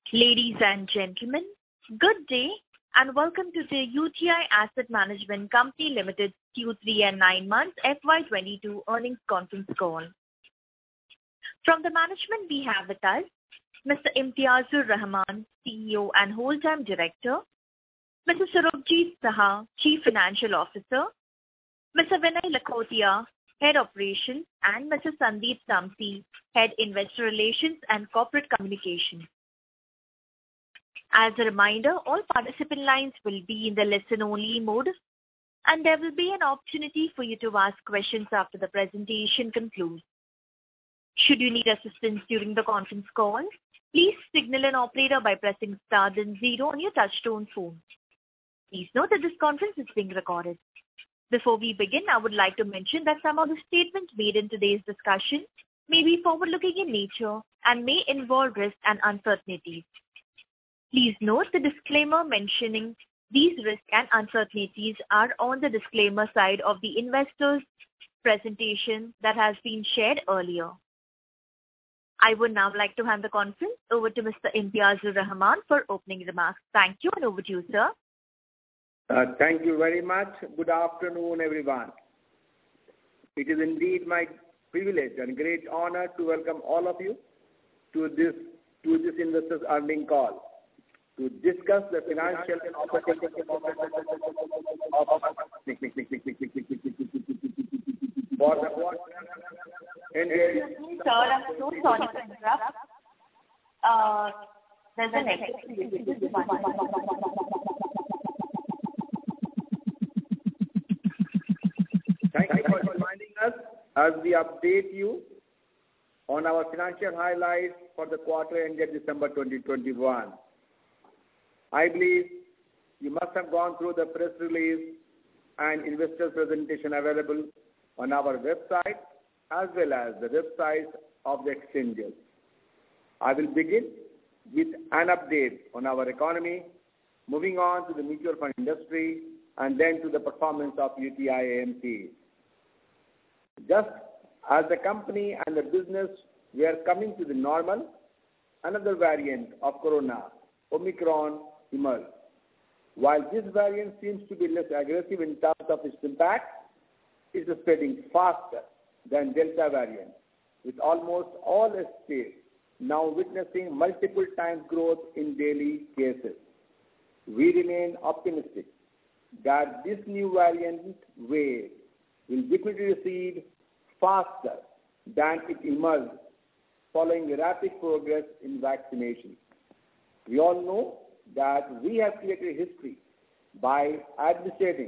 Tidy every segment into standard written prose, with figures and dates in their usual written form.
Ladies and gentlemen, good day and welcome to the UTI Asset Management Company Limited Q3 and 9 months FY22 earnings conference call. From the management we have with us Mr. Imtiazur Rahman, CEO and Whole-Time Director, Mr. Surabjit Saha, Chief Financial Officer, Mr. Vinay Lakhotia, Head Operations, and Mr. Sandeep Samsi, Head Investor Relations and Corporate Communications. As a reminder, all participant lines will be in the listen-only mode, and there will be an opportunity for you to ask questions after the presentation concludes. Should you need assistance during the conference call, please signal an operator by pressing star then 0 on your touchtone phone. Please note that this conference is being recorded. Before we begin, I would like to mention that some of the statements made in today's discussion may be forward-looking in nature and may involve risks and uncertainties. Please note the disclaimer mentioning these risks and uncertainties are on the disclaimer side of the investors' presentation that has been shared earlier. I would now like to hand the conference over to Mr. Imtiazur Rahman for opening remarks. Thank you, and over to you, sir. Thank you very much. Good afternoon, everyone. It is indeed my privilege and great honor to welcome all of you to this investors' earnings call to discuss the financial and operating performance of our for the quarter. Sir, I'm so sorry to interrupt. There's an exit. Thank you for reminding us as we update you on our financial highlights for the quarter ended December 2021. I believe you must have gone through the press release and investor presentation available on our website as well as the websites of the exchanges. I will begin with an update on our economy, moving on to the mutual fund industry, and then to the performance of UTI AMC. Just as the company and the business were coming to the normal, another variant of corona, Omicron, emerged. While this variant seems to be less aggressive in terms of its impact, it is spreading faster than Delta variant, with almost all states now witnessing multiple times growth in daily cases. We remain optimistic that this new variant wave will definitely recede faster than it emerged following rapid progress in vaccination. We all know that we have created history by administering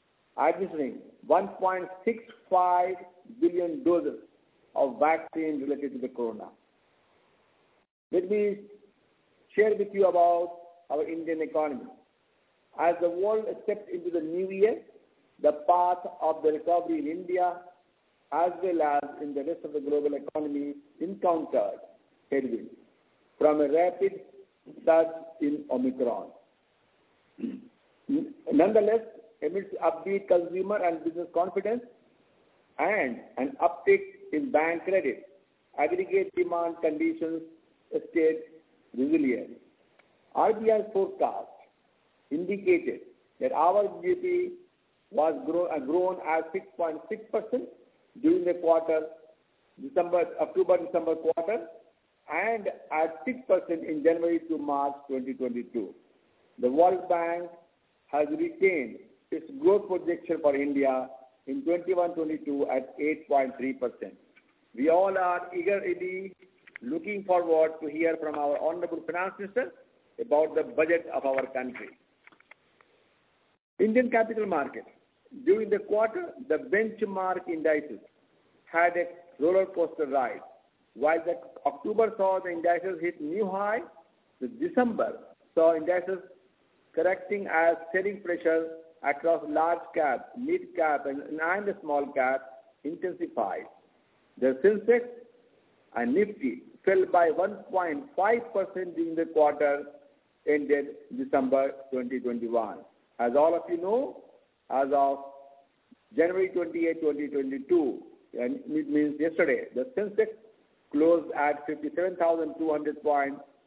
1.65 billion doses of vaccine related to the corona. Let me share with you about our Indian economy. As the world steps into the new year, the path of the recovery in India as well as in the rest of the global economy encountered headwinds from a rapid surge in Omicron. Nonetheless, amidst upbeat consumer and business confidence and an uptick in bank credit, aggregate demand conditions stayed resilient. RBI's forecast indicated that our GDP was grown at 6.6% during the quarter, October-December quarter, and at 6% in January to March 2022. The World Bank has retained its growth projection for India in 21-22 at 8.3%. We all are eagerly looking forward to hear from our Honorable Finance Minister about the budget of our country. Indian capital market. During the quarter, the benchmark indices had a roller coaster ride. While the October saw the indices hit new high, the December saw indices correcting as selling pressure across large cap, mid cap, and the small cap intensified. The Sensex and Nifty fell by 1.5% during the quarter ended December 2021. As all of you know, as of January 28, 2022, and it means yesterday, the Sensex closed at 57,200 points,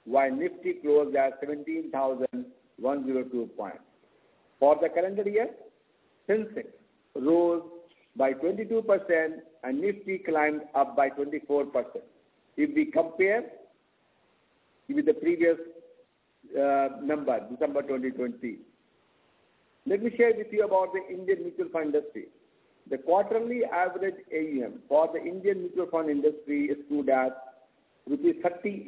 while Nifty closed at 17,102 points. For the calendar year, Sensex rose by 22% and Nifty climbed up by 24%. If we compare with the previous number, December 2020. Let me share with you about the Indian mutual fund industry. The quarterly average AUM for the Indian mutual fund industry stood at rupees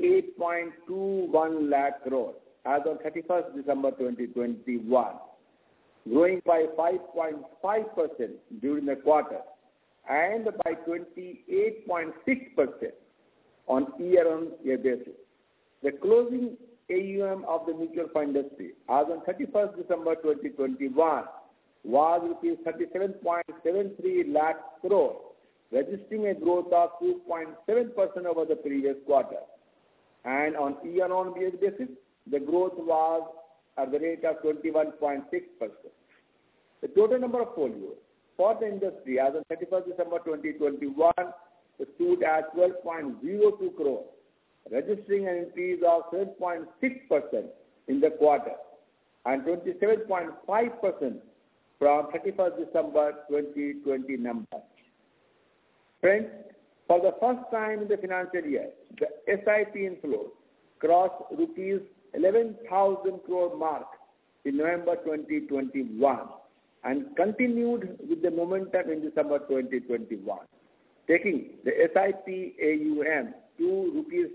38.21 lakh crore as on 31st December 2021, growing by 5.5% during the quarter and by 28.6% on year-on-year basis. The closing AUM of the mutual fund industry as on 31st December 2021 was rupees 37.73 lakh crore, registering a growth of 2.7% over the previous quarter. And on year-on-year basis, the growth was at the rate of 21.6%. The total number of folios for the industry as on 31st December 2021 stood at 12.02 crore, registering an increase of 7.6% in the quarter and 27.5% from 31st December 2020 number. Friends, for the first time in the financial year, the SIP inflow crossed rupees 11,000 crore mark in November 2021 and continued with the momentum in December 2021, taking the SIP AUM to rupees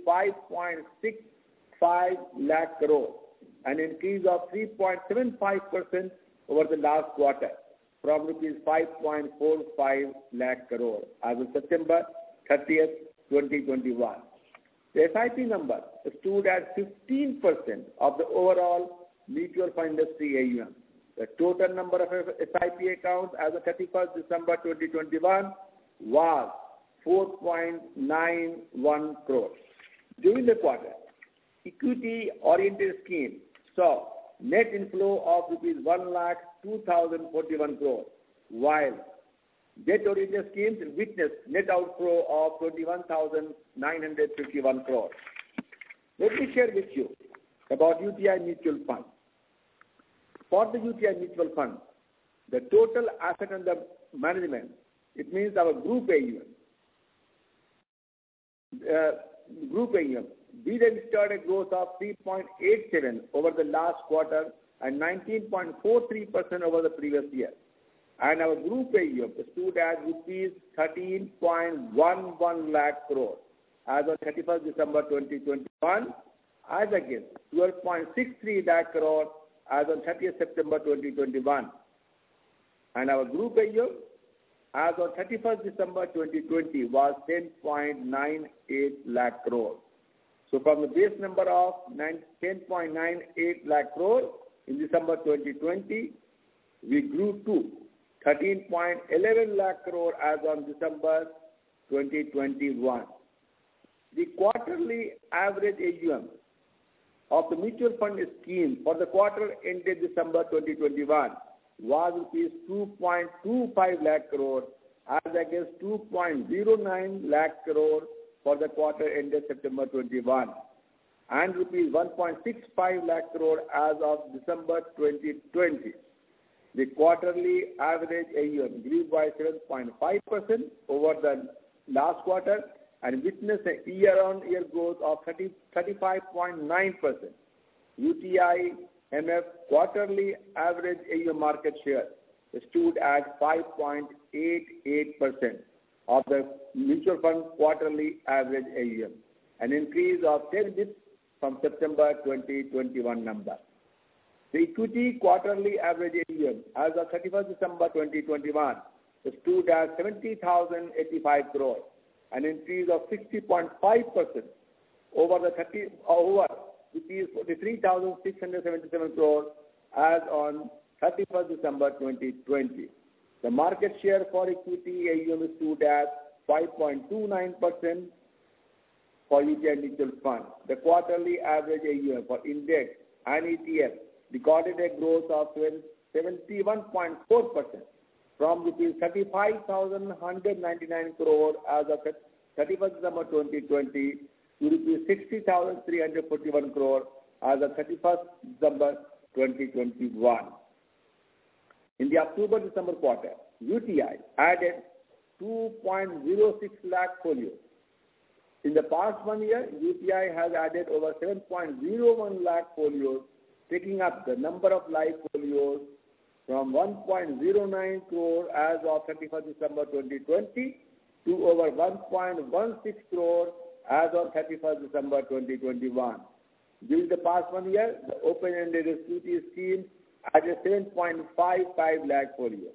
5.65 lakh crore, an increase of 3.75% over the last quarter from rupees 5.45 lakh crore as of September 30th, 2021. The SIP number stood at 15% of the overall mutual fund industry AUM. The total number of SIP accounts as of 31st December 2021 was 4.91 crores. During the quarter, equity-oriented schemes saw net inflow of rupees 1,02,041 crores, while debt-oriented schemes witnessed net outflow of 21,951 crores. Let me share with you about UTI Mutual Fund. For the UTI Mutual Fund, the total asset under management, it means our group AUM, we registered a growth of 3.87 over the last quarter and 19.43% over the previous year. And our group AUM stood at rupees 13.11 lakh crore as of 31st December 2021, as against 12.63 lakh crore as on 30th September 2021. And our group AUM as on 31st December 2020 was 10.98 lakh crore. So from the base number of 10.98 lakh crore in December 2020, we grew to 13.11 lakh crore as on December 2021. The quarterly average AUM of the mutual fund scheme for the quarter ended December 2021 was rupees 2.25 lakh crore as against 2.09 lakh crore for the quarter ended September 21 and rupees 1.65 lakh crore as of December 2020. The quarterly average AUM grew by 7.5% over the last quarter and witnessed a year-on-year growth of 35.9%. UTI MF quarterly average AUM market share stood at 5.88% of the mutual fund quarterly average AUM, an increase of 10 bps from September 2021 number. The equity quarterly average AUM as of 31st December 2021 stood at 70,085 crore, an increase of 60.5% over rupees 43,677 crore as on 31st December 2020. The market share for equity AUM stood at 5.29% for UTI Mutual Fund. The quarterly average AUM for index and ETF recorded a growth of 71.4% from rupees 35,199 crore as of 31st December 2020 to rupees 60,341 crore as of 31st December 2021. In the October-December quarter, UTI added 2.06 lakh folios. In the past 1 year, UTI has added over 7.01 lakh folios, taking up the number of live folios from 1.09 crore as of 31st December 2020 to over 1.16 crore as of 31st December 2021. During the past 1 year, the open-ended SQT scheme added 7.55 lakh folios.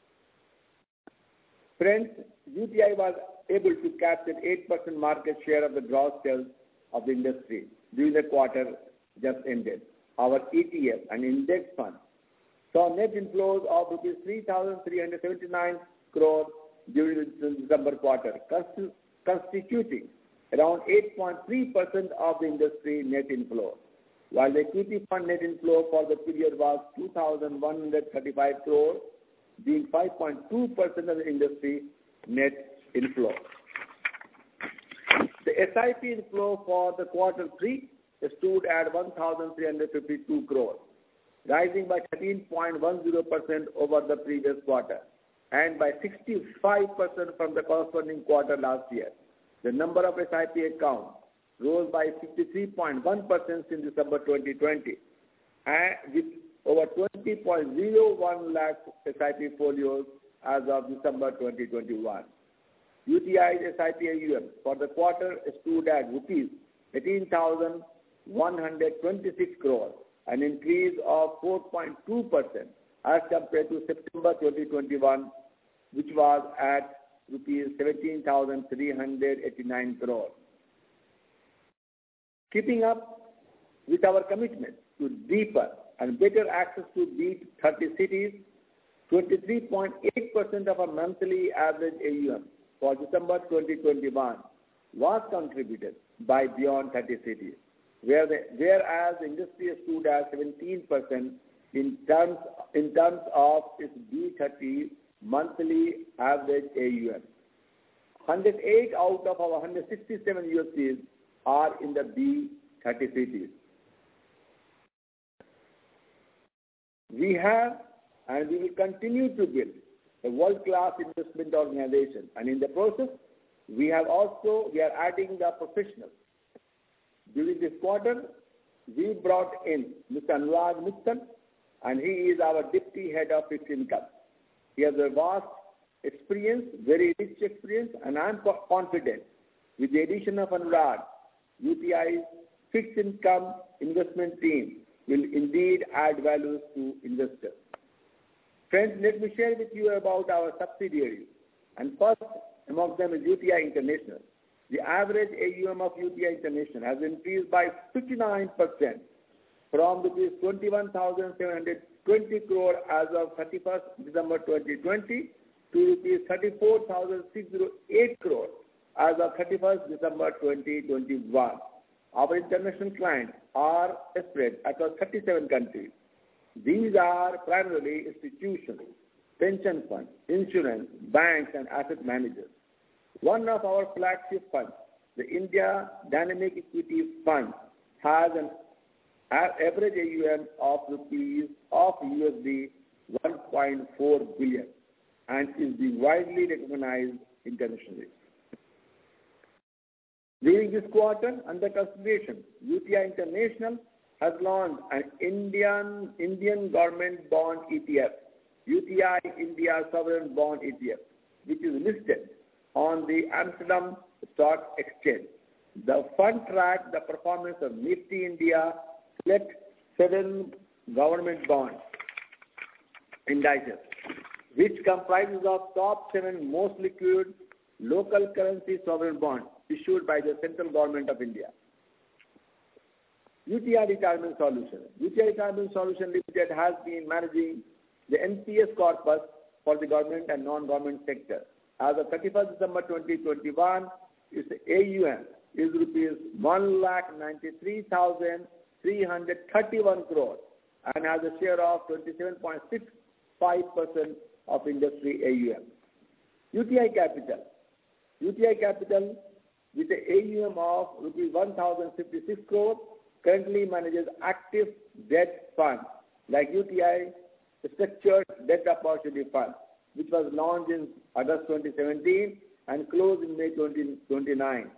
Friends, UTI was able to capture 8% market share of the gross sales of the industry during the quarter just ended. Our ETF and index funds saw net inflows of rupees 3,379 crore during the December quarter, constituting around 8.3% of the industry net inflow, while the equity fund net inflow for the period was 2,135 crore, being 5.2% of the industry net inflow. The SIP inflow for the quarter 3 stood at 1,352 crore, rising by 13.10% over the previous quarter and by 65% from the corresponding quarter last year. The number of SIP accounts rose by 53.1% since December 2020, and with over 20.01 lakh SIP folios as of December 2021. UTI's SIP AUM for the quarter stood at rupees 18,126 crore, an increase of 4.2% as compared to September 2021, which was at rupees 17,389 crore. Keeping up with our commitment to deeper and better access to these 30 cities, 23.8% of our monthly average AUM for December 2021 was contributed by beyond 30 cities, whereas the industry stood at 17% in terms of its B30 monthly average AUM. 108 out of our 167 UFCs are in the B30 cities. We have and we will continue to build a world-class investment organization, and in the process, we are adding the professionals. During this quarter, we brought in Mr. Anurag Mittal, and he is our Deputy Head of Fixed Income. He has a vast experience, very rich experience, and I am confident with the addition of Anurag, UTI's fixed income investment team will indeed add values to investors. Friends, let me share with you about our subsidiaries. And first among them is UTI International. The average AUM of UTI International has increased by 59% from rupees 21,720 crore as of 31st December 2020 to rupees 34,608 crore as of 31st December 2021. Our international clients are spread across 37 countries. These are primarily institutions, pension funds, insurance, banks, and asset managers. One of our flagship funds, the India Dynamic Equity Fund, has an average AUM of USD 1.4 billion and is being widely recognized internationally. During this quarter, under consideration, UTI International has launched an Indian government bond ETF, UTI India Sovereign Bond ETF, which is listed on the Amsterdam Stock Exchange. The fund tracks the performance of Nifty India Select 7 government bond indices, which comprises of top 7 most liquid local currency sovereign bonds issued by the central government of India. UTI Retirement Solutions. UTI Retirement Solutions Limited has been managing the NPS corpus for the government and non-government sector. As of 31st December 2021, its AUM is rupees 1,93,331 crore and has a share of 27.65% of industry AUM. UTI Capital. UTI Capital, with an AUM of rupees 1,056 crore, currently manages active debt funds like UTI Structured Debt Opportunity Fund, which was launched in August 2017 and closed in May 2019,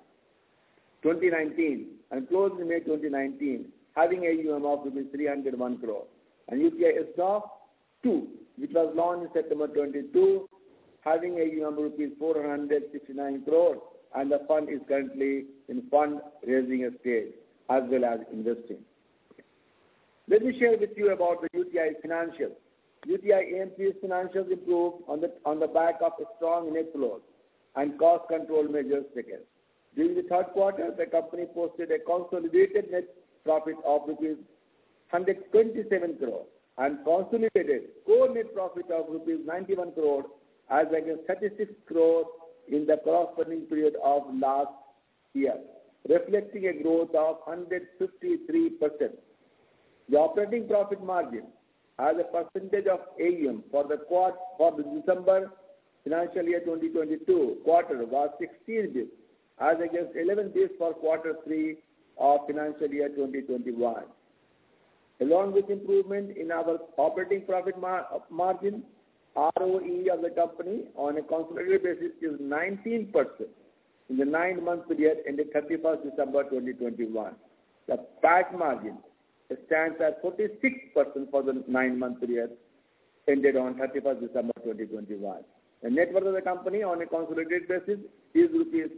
having AUM of rupees 301 crore. And UTI SDOF 2, which was launched in September 22, having AUM rupees 469 crore, and the fund is currently in fund-raising stage as well as investing. Let me share with you about the UTI financials. UTI AMC's financials improved on the back of a strong net flows and cost control measures taken. During the third quarter, the company posted a consolidated net profit of rupees 127 crore and consolidated core net profit of rupees 91 crore as against 36 crore in the corresponding period of last year, reflecting a growth of 153%. The operating profit margin as a percentage of AUM for the December financial year 2022 quarter was 16 basis as against 11 basis for quarter 3 of financial year 2021. Along with improvement in our operating profit margin, ROE of the company on a consolidated basis is 19% in the 9-month period ended 31st December 2021. The PAT margin stands at 46% for the 9-month period ended on 31st December 2021. The net worth of the company on a consolidated basis is rupees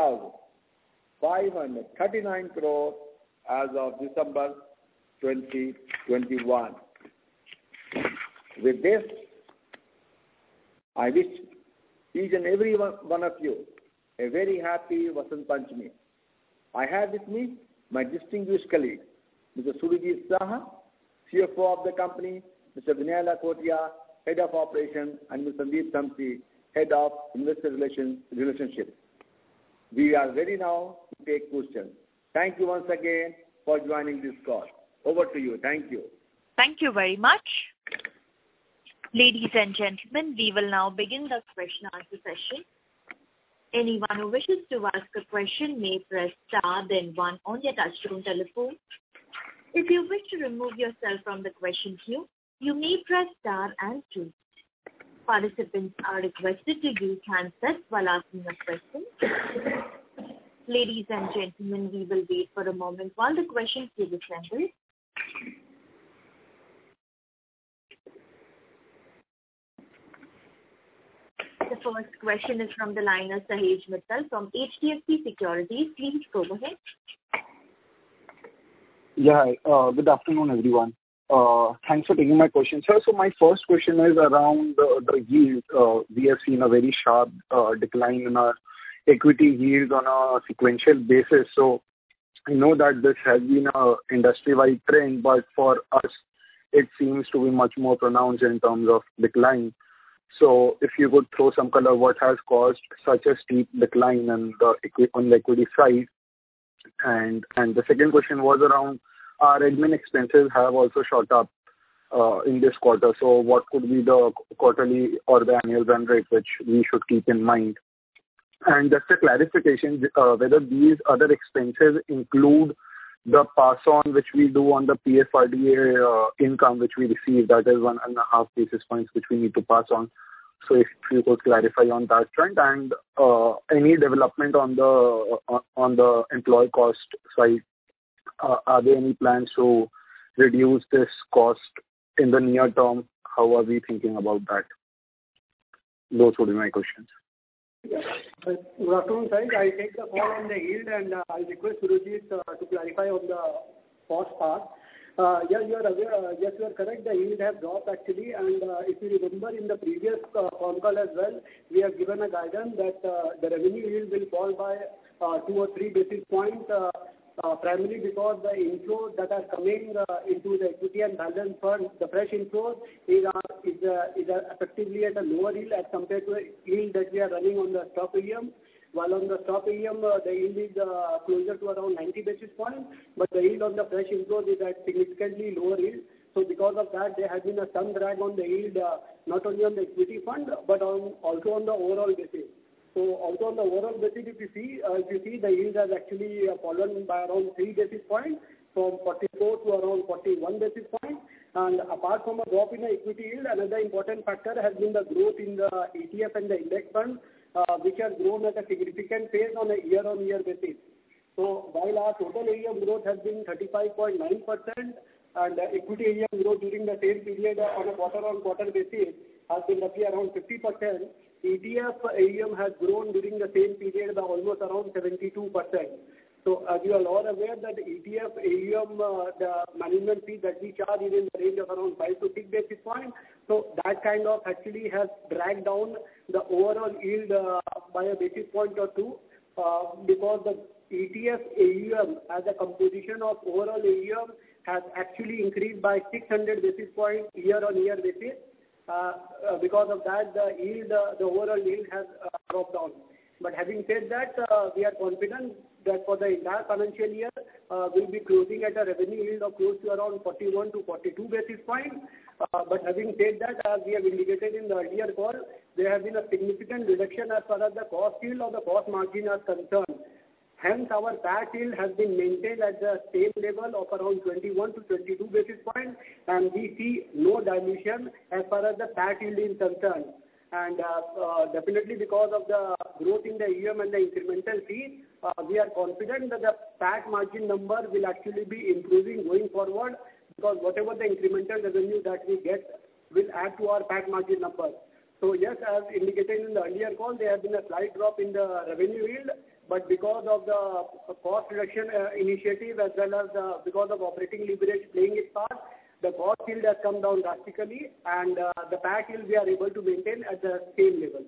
3,539 crore as of December 2021. With this, I wish each and every one of you a very happy Vasant Panchami. I have with me my distinguished colleague, Mr. Surajit Saha, CFO of the company, Mr. Vinay Lakhotia, Head of Operations, and Mr. Sandeep Samsi, Head of Investor Relationship. We are ready now to take questions. Thank you once again for joining this call. Over to you. Thank you. Thank you very much. Ladies and gentlemen, we will now begin the question and answer session. Anyone who wishes to ask a question may press star then 1 on their touchtone telephone. If you wish to remove yourself from the question queue, you may press star and 2. Participants are requested to use handsets while asking a question. Ladies and gentlemen, we will wait for a moment while the question queue assembles. The first question is from the line of Sahej Mittal from HDFC Securities. Please go ahead. Yeah, good afternoon, everyone. Thanks for taking my question, sir. So my first question is around the yield. We have seen a very sharp decline in our equity yield on a sequential basis. So I know that this has been an industry-wide trend, but for us, it seems to be much more pronounced in terms of decline. So if you could throw some color, what has caused such a steep decline on the equity side? And the second question was around our admin expenses have also shot up in this quarter. So what could be the quarterly or the annual run rate which we should keep in mind? And just a clarification, whether these other expenses include the pass-on which we do on the PFRDA income which we receive, that is 1.5 basis points which we need to pass on. So if you could clarify on that front, and any development on the employee cost side, are there any plans to reduce this cost in the near term? How are we thinking about that? Those would be my questions. Yeah. Good afternoon, sir. I'll take the call on the yield, and I'll request Surajit to clarify on the cost part. Yeah, you are aware. Yes, you are correct. The yield has dropped actually, and if you remember in the previous phone call as well, we have given a guidance that the revenue yield will fall by 2 or 3 basis points, primarily because the inflows that are coming into the equity and balance fund, the fresh inflows is effectively at a lower yield as compared to the yield that we are running on the stock AUM. While on the stock AUM, the yield is closer to around 90 basis points, but the yield on the fresh inflows is at significantly lower yield. So because of that, there has been some drag on the yield, not only on the equity fund, but also on the overall basis. So also on the overall basis, if you see the yield has actually fallen by around 3 basis points from 44 to around 41 basis points. And apart from a drop in the equity yield, another important factor has been the growth in the ETF and the index fund, which has grown at a significant pace on a year-on-year basis. So while our total AUM growth has been 35.9% and equity AUM growth during the same period on a quarter-on-quarter basis has been roughly around 50%, ETF AUM has grown during the same period by almost around 72%. So as you are all aware that the ETF AUM, the management fee that we charge is in the range of around 5 to 6 basis points. So that kind of actually has dragged down the overall yield by a basis point or two because the ETF AUM as a composition of overall AUM has actually increased by 600 basis points year-on-year basis. Because of that, the overall yield has dropped down. But having said that, we are confident that for the entire financial year, we'll be closing at a revenue yield of close to around 41 to 42 basis points. But having said that, as we have indicated in the earlier call, there has been a significant reduction as far as the cost yield or the cost margin are concerned. Hence, our PAT yield has been maintained at the same level of around 21 to 22 basis points, and we see no dilution as far as the PAT yield is concerned. And definitely because of the growth in the AUM and the incremental fee, we are confident that the PAT margin number will actually be improving going forward because whatever the incremental revenue that we get will add to our PAT margin number. So yes, as indicated in the earlier call, there has been a slight drop in the revenue yield, but because of the cost reduction initiative as well as because of operating leverage playing its part, the cost yield has come down drastically and the PAT yield we are able to maintain at the same level.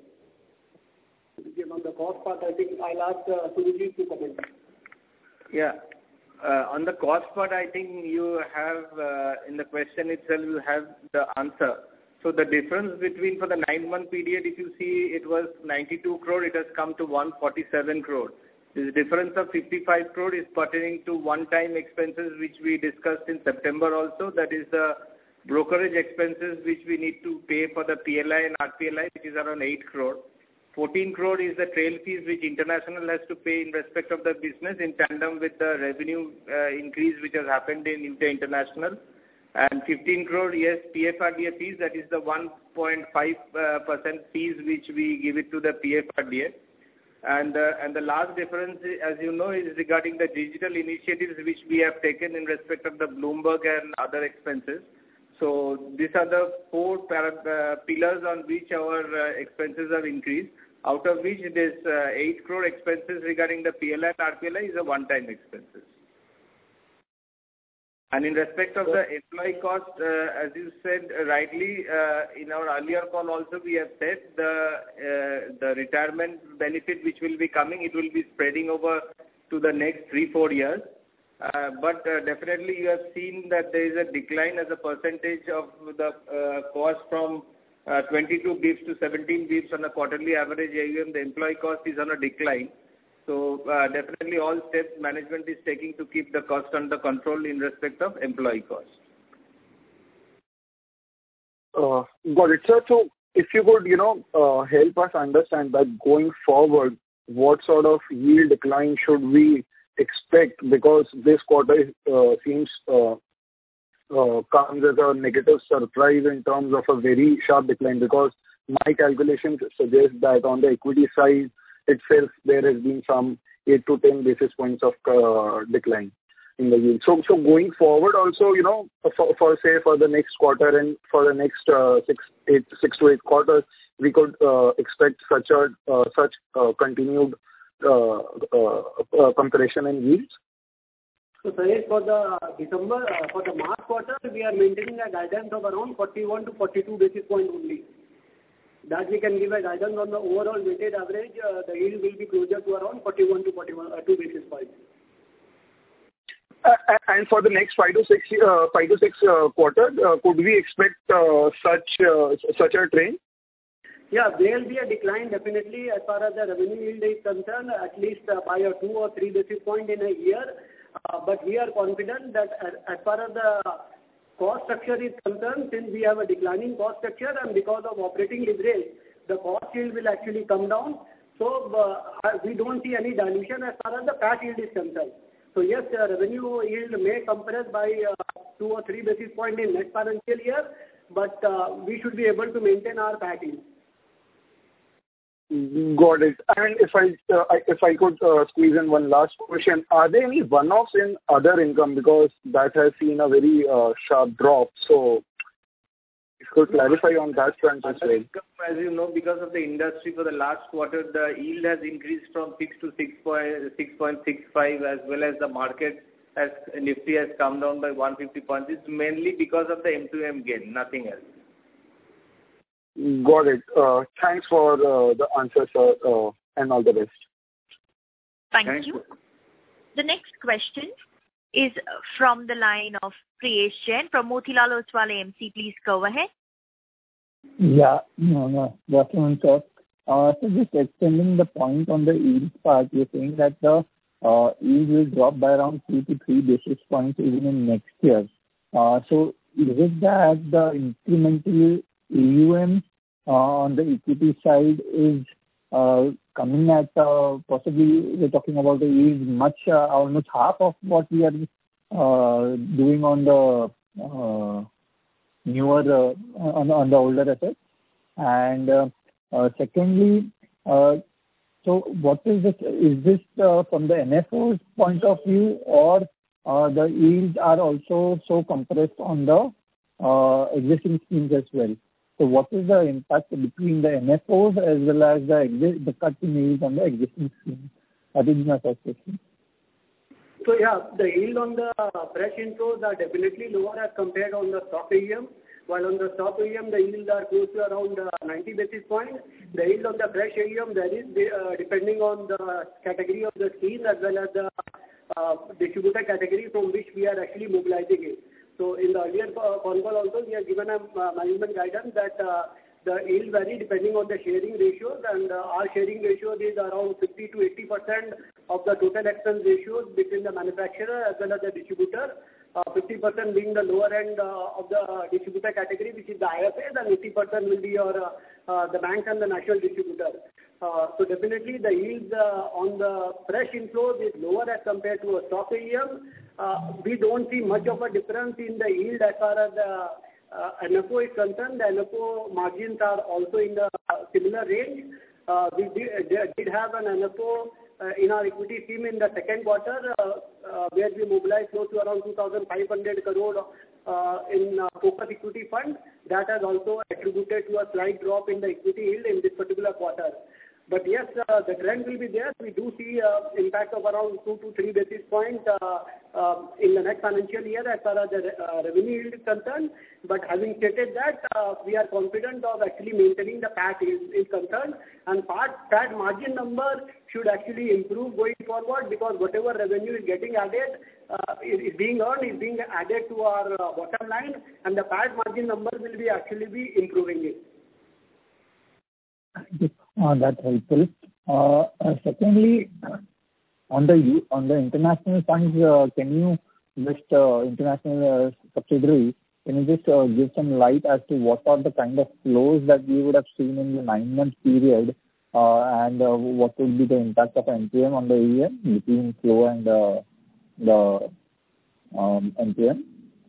On the cost part, I think I'll ask Surojit to comment. Yeah. On the cost part, I think you have, in the question itself, you have the answer. So the difference between for the 9-month period, if you see it was 92 crore, it has come to 147 crore. This difference of 55 crore is pertaining to one-time expenses which we discussed in September also. That is the brokerage expenses which we need to pay for the PLI and RPLI, which is around 8 crore. 14 crore is the trail fees which international has to pay in respect of the business in tandem with the revenue increase which has happened in the international. And 15 crore, yes, PFRDA fees, that is the 1.5% fees which we give it to the PFRDA. And the last difference, as you know, is regarding the digital initiatives which we have taken in respect of the Bloomberg and other expenses. So these are the four pillars on which our expenses have increased, out of which this 8 crore expenses regarding the PLI and RPLI is a one-time expenses. And in respect of the employee cost, as you said rightly, in our earlier call also we have said the retirement benefit which will be coming, it will be spreading over to the next 3-4 years. But definitely you have seen that there is a decline as a percentage of the cost from 22 bips to 17 bips on a quarterly average AUM. The employee cost is on a decline. So definitely all steps management is taking to keep the cost under control in respect of employee cost. Got it, sir. So if you could, help us understand that going forward, what sort of yield decline should we expect? Because this quarter seems comes as a negative surprise in terms of a very sharp decline, because my calculations suggest that on the equity side itself there has been some 8 to 10 basis points of decline in the yield. So going forward also, for the next quarter and for the next 6 to 8 quarters, we could expect such continued compression in yields. So Sayesh, for the March quarter, we are maintaining a guidance of around 41 to 42 basis points only. That we can give a guidance on the overall weighted average, the yield will be closer to around 41 to 2 basis points. And for the next 5 to 6 quarters, could we expect such a trend? Yeah, there will be a decline definitely as far as the revenue yield is concerned, at least by a 2 or 3 basis points in a year. But we are confident that as far as the cost structure is concerned, since we have a declining cost structure and because of operating leverage, the cost yield will actually come down. So we don't see any dilution as far as the PAT yield is concerned. So yes, revenue yield may compress by 2 or 3 basis points in next financial year, but we should be able to maintain our PAT yield. Got it. And if I could squeeze in one last question, are there any one-offs in other income, because that has seen a very sharp drop? So if you could clarify on that front as well. As you know, because of the industry for the last quarter, the yield has increased from 6 to 6.65, as well as the market as Nifty has come down by 150 points. It's mainly because of the M2M gain, nothing else. Got it. Thanks for the answer, sir, and all the best. Thank you. The next question is from the line of Priyesh Jain from Motilal Oswal AMC. Please go ahead. Yeah, no. Good afternoon, sir. So just extending the point on the yield part, you're saying that the yield will drop by around 2 to 3 basis points even in next year. So is it that the incremental AUM on the equity side is coming at possibly we're talking about the yield much almost half of what we are doing on the newer on the older assets? And secondly, so what is this? Is this from the NFO's point of view, or the yields are also so compressed on the existing schemes as well? So what is the impact between the NFOs as well as the cut in yields on the existing schemes? That is my first question. So yeah, the yield on the fresh inflows are definitely lower as compared on the stock AUM. While on the stock AUM, the yields are close to around 90 basis points. The yield on the fresh AUM, that is depending on the category of the scheme as well as the distributor category from which we are actually mobilizing it. So in the earlier con call also, we have given a management guidance that the yield vary depending on the sharing ratios, and our sharing ratio is around 50 to 80% of the total expense ratios between the manufacturer as well as the distributor. 50% being the lower end of the distributor category, which is the IFAs, and 80% will be your the banks and the national distributor. So definitely the yields on the fresh inflows is lower as compared to a stock AUM. We don't see much of a difference in the yield as far as the NFO is concerned. The NFO margins are also in the similar range. We did have an NFO in our equity scheme in the second quarter, where we mobilized close to around 2,500 crore in focus equity fund. That has also attributed to a slight drop in the equity yield in this particular quarter. But yes, the trend will be there. We do see impact of around 2 to 3 basis points in the next financial year as far as the revenue yield is concerned. But having stated that, we are confident of actually maintaining the PAT is concerned, and PAT margin number should actually improve going forward, because whatever revenue is getting added is being earned, is being added to our bottom line, and the PAT margin number will be actually be improving it. That's helpful. Secondly, on the international funds, can you just international subsidiary, can you just give some light as to what are the kind of flows that we would have seen in the 9-month period, and what will be the impact of NPM on the AUM between flow and the NPM?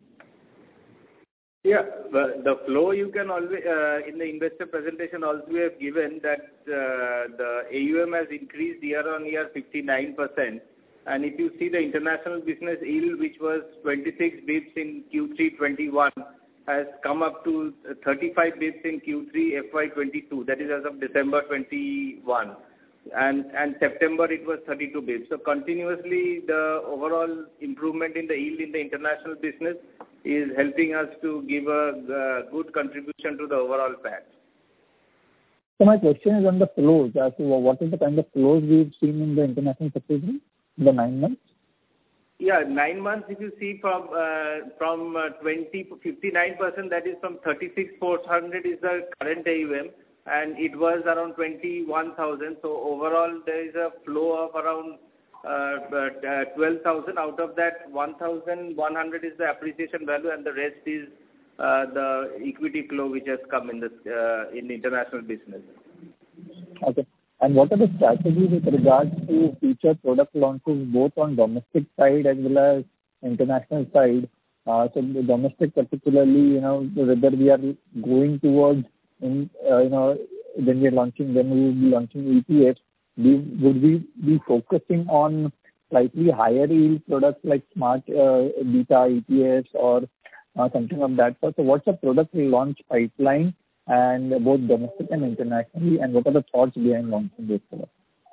Yeah, the flow you can always, in the investor presentation also we have given that the AUM has increased year on year 59%. And if you see the international business yield, which was 26 bips in Q3 21, has come up to 35 bips in Q3 FY22. That is as of December 21. And September it was 32 bips. So continuously the overall improvement in the yield in the international business is helping us to give a good contribution to the overall PAT. So my question is on the flows. As to what is the kind of flows we've seen in the international subsidiary in the 9 months? Yeah, 9 months if you see from 59%, that is from 36,400 is the current AUM, and it was around 21,000. So overall there is a flow of around 12,000. Out of that, 1,100 is the appreciation value, and the rest is the equity flow which has come in the international business. Okay. And what are the strategies with regards to future product launches, both on domestic side as well as international side? So the domestic particularly, whether we are going towards, when we will be launching ETFs, would we be focusing on slightly higher yield products like smart beta ETFs or something of that sort? So what's the product launch pipeline, and both domestic and internationally, and what are the thoughts behind launching this product?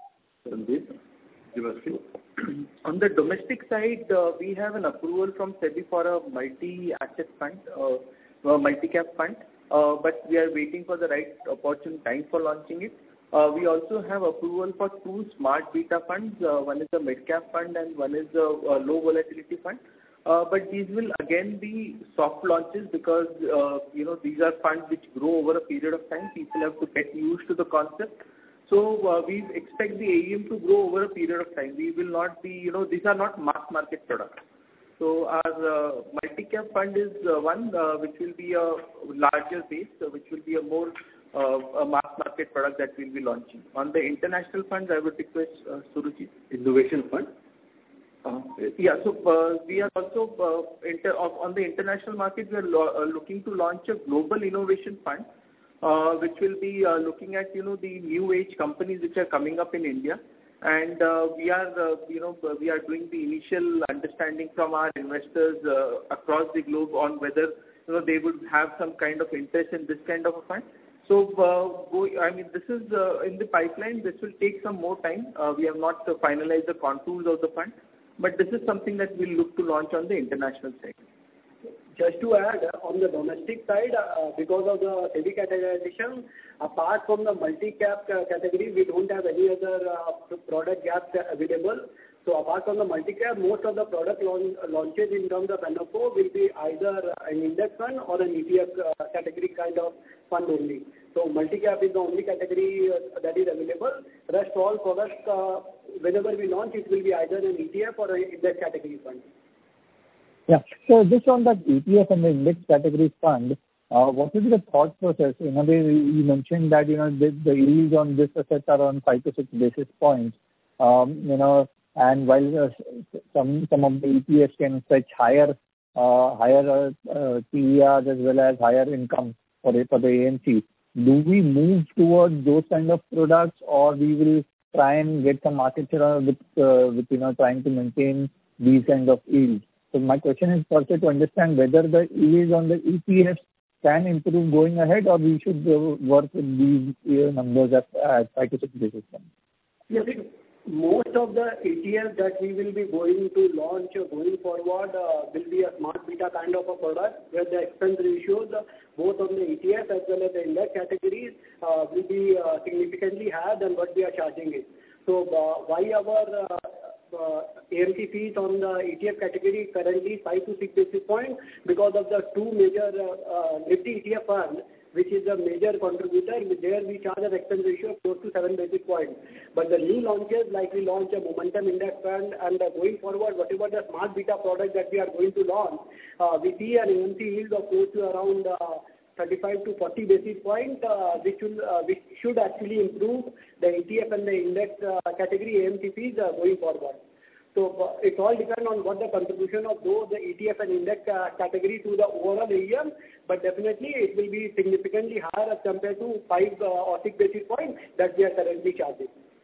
On the domestic side, we have an approval from SEBI for a multi-asset fund, multi-cap fund, but we are waiting for the right opportune time for launching it. We also have approval for 2 smart beta funds. One is a mid-cap fund and one is a low volatility fund. But these will again be soft launches because, these are funds which grow over a period of time. People have to get used to the concept. So we expect the AUM to grow over a period of time. We will not be, these are not mass market products. So our multi-cap fund is one which will be a larger base, which will be a more a mass market product that we'll be launching. On the international funds, I would request Surojit. Innovation fund? Yeah, so we are also, on the international market, we are looking to launch a global innovation fund, which will be looking at, the new age companies which are coming up in India. And we are doing the initial understanding from our investors across the globe on whether, they would have some kind of interest in this kind of a fund. So, this is in the pipeline. This will take some more time. We have not finalized the contours of the fund, but this is something that we'll look to launch on the international side. Just to add, on the domestic side, because of the SEBI categorization, apart from the multi-cap category, we don't have any other product gaps available. So apart from the multi-cap, most of the product launches in terms of NFO will be either an index fund or an ETF category kind of fund only. So multi-cap is the only category that is available. Rest all products, whenever we launch, it will be either an ETF or an index category fund. Yeah. So just on that ETF and the index category fund, what will be the thought process? You mentioned that the yields on this asset are around 5 to 6 basis points. And while some of the ETFs can fetch higher TERs as well as higher income for the AMC, do we move towards those kind of products, or we will try and get some market share with trying to maintain these kind of yields? So my question is first to understand whether the yields on the ETFs can improve going ahead, or we should work with these numbers at 5 to 6 basis points. Yes, most of the ETFs that we will be going to launch going forward will be a smart beta kind of a product where the expense ratios both on the ETF as well as the index categories will be significantly higher than what we are charging it. So why our AMC fees on the ETF category currently 5 to 6 basis points? Because of the two major Nifty ETF funds, which is a major contributor. There we charge an expense ratio of close to 7 basis points. But the new launches, like we launch a momentum index fund, and going forward, whatever the smart beta product that we are going to launch, we see an AMC yield of close to around 35 to 40 basis points, which should actually improve the ETF and the index category AMC fees going forward. So it all depends on what the contribution of both the ETF and index category to the overall AUM, but definitely it will be significantly higher as compared to 5 or 6 basis points that we are currently charging.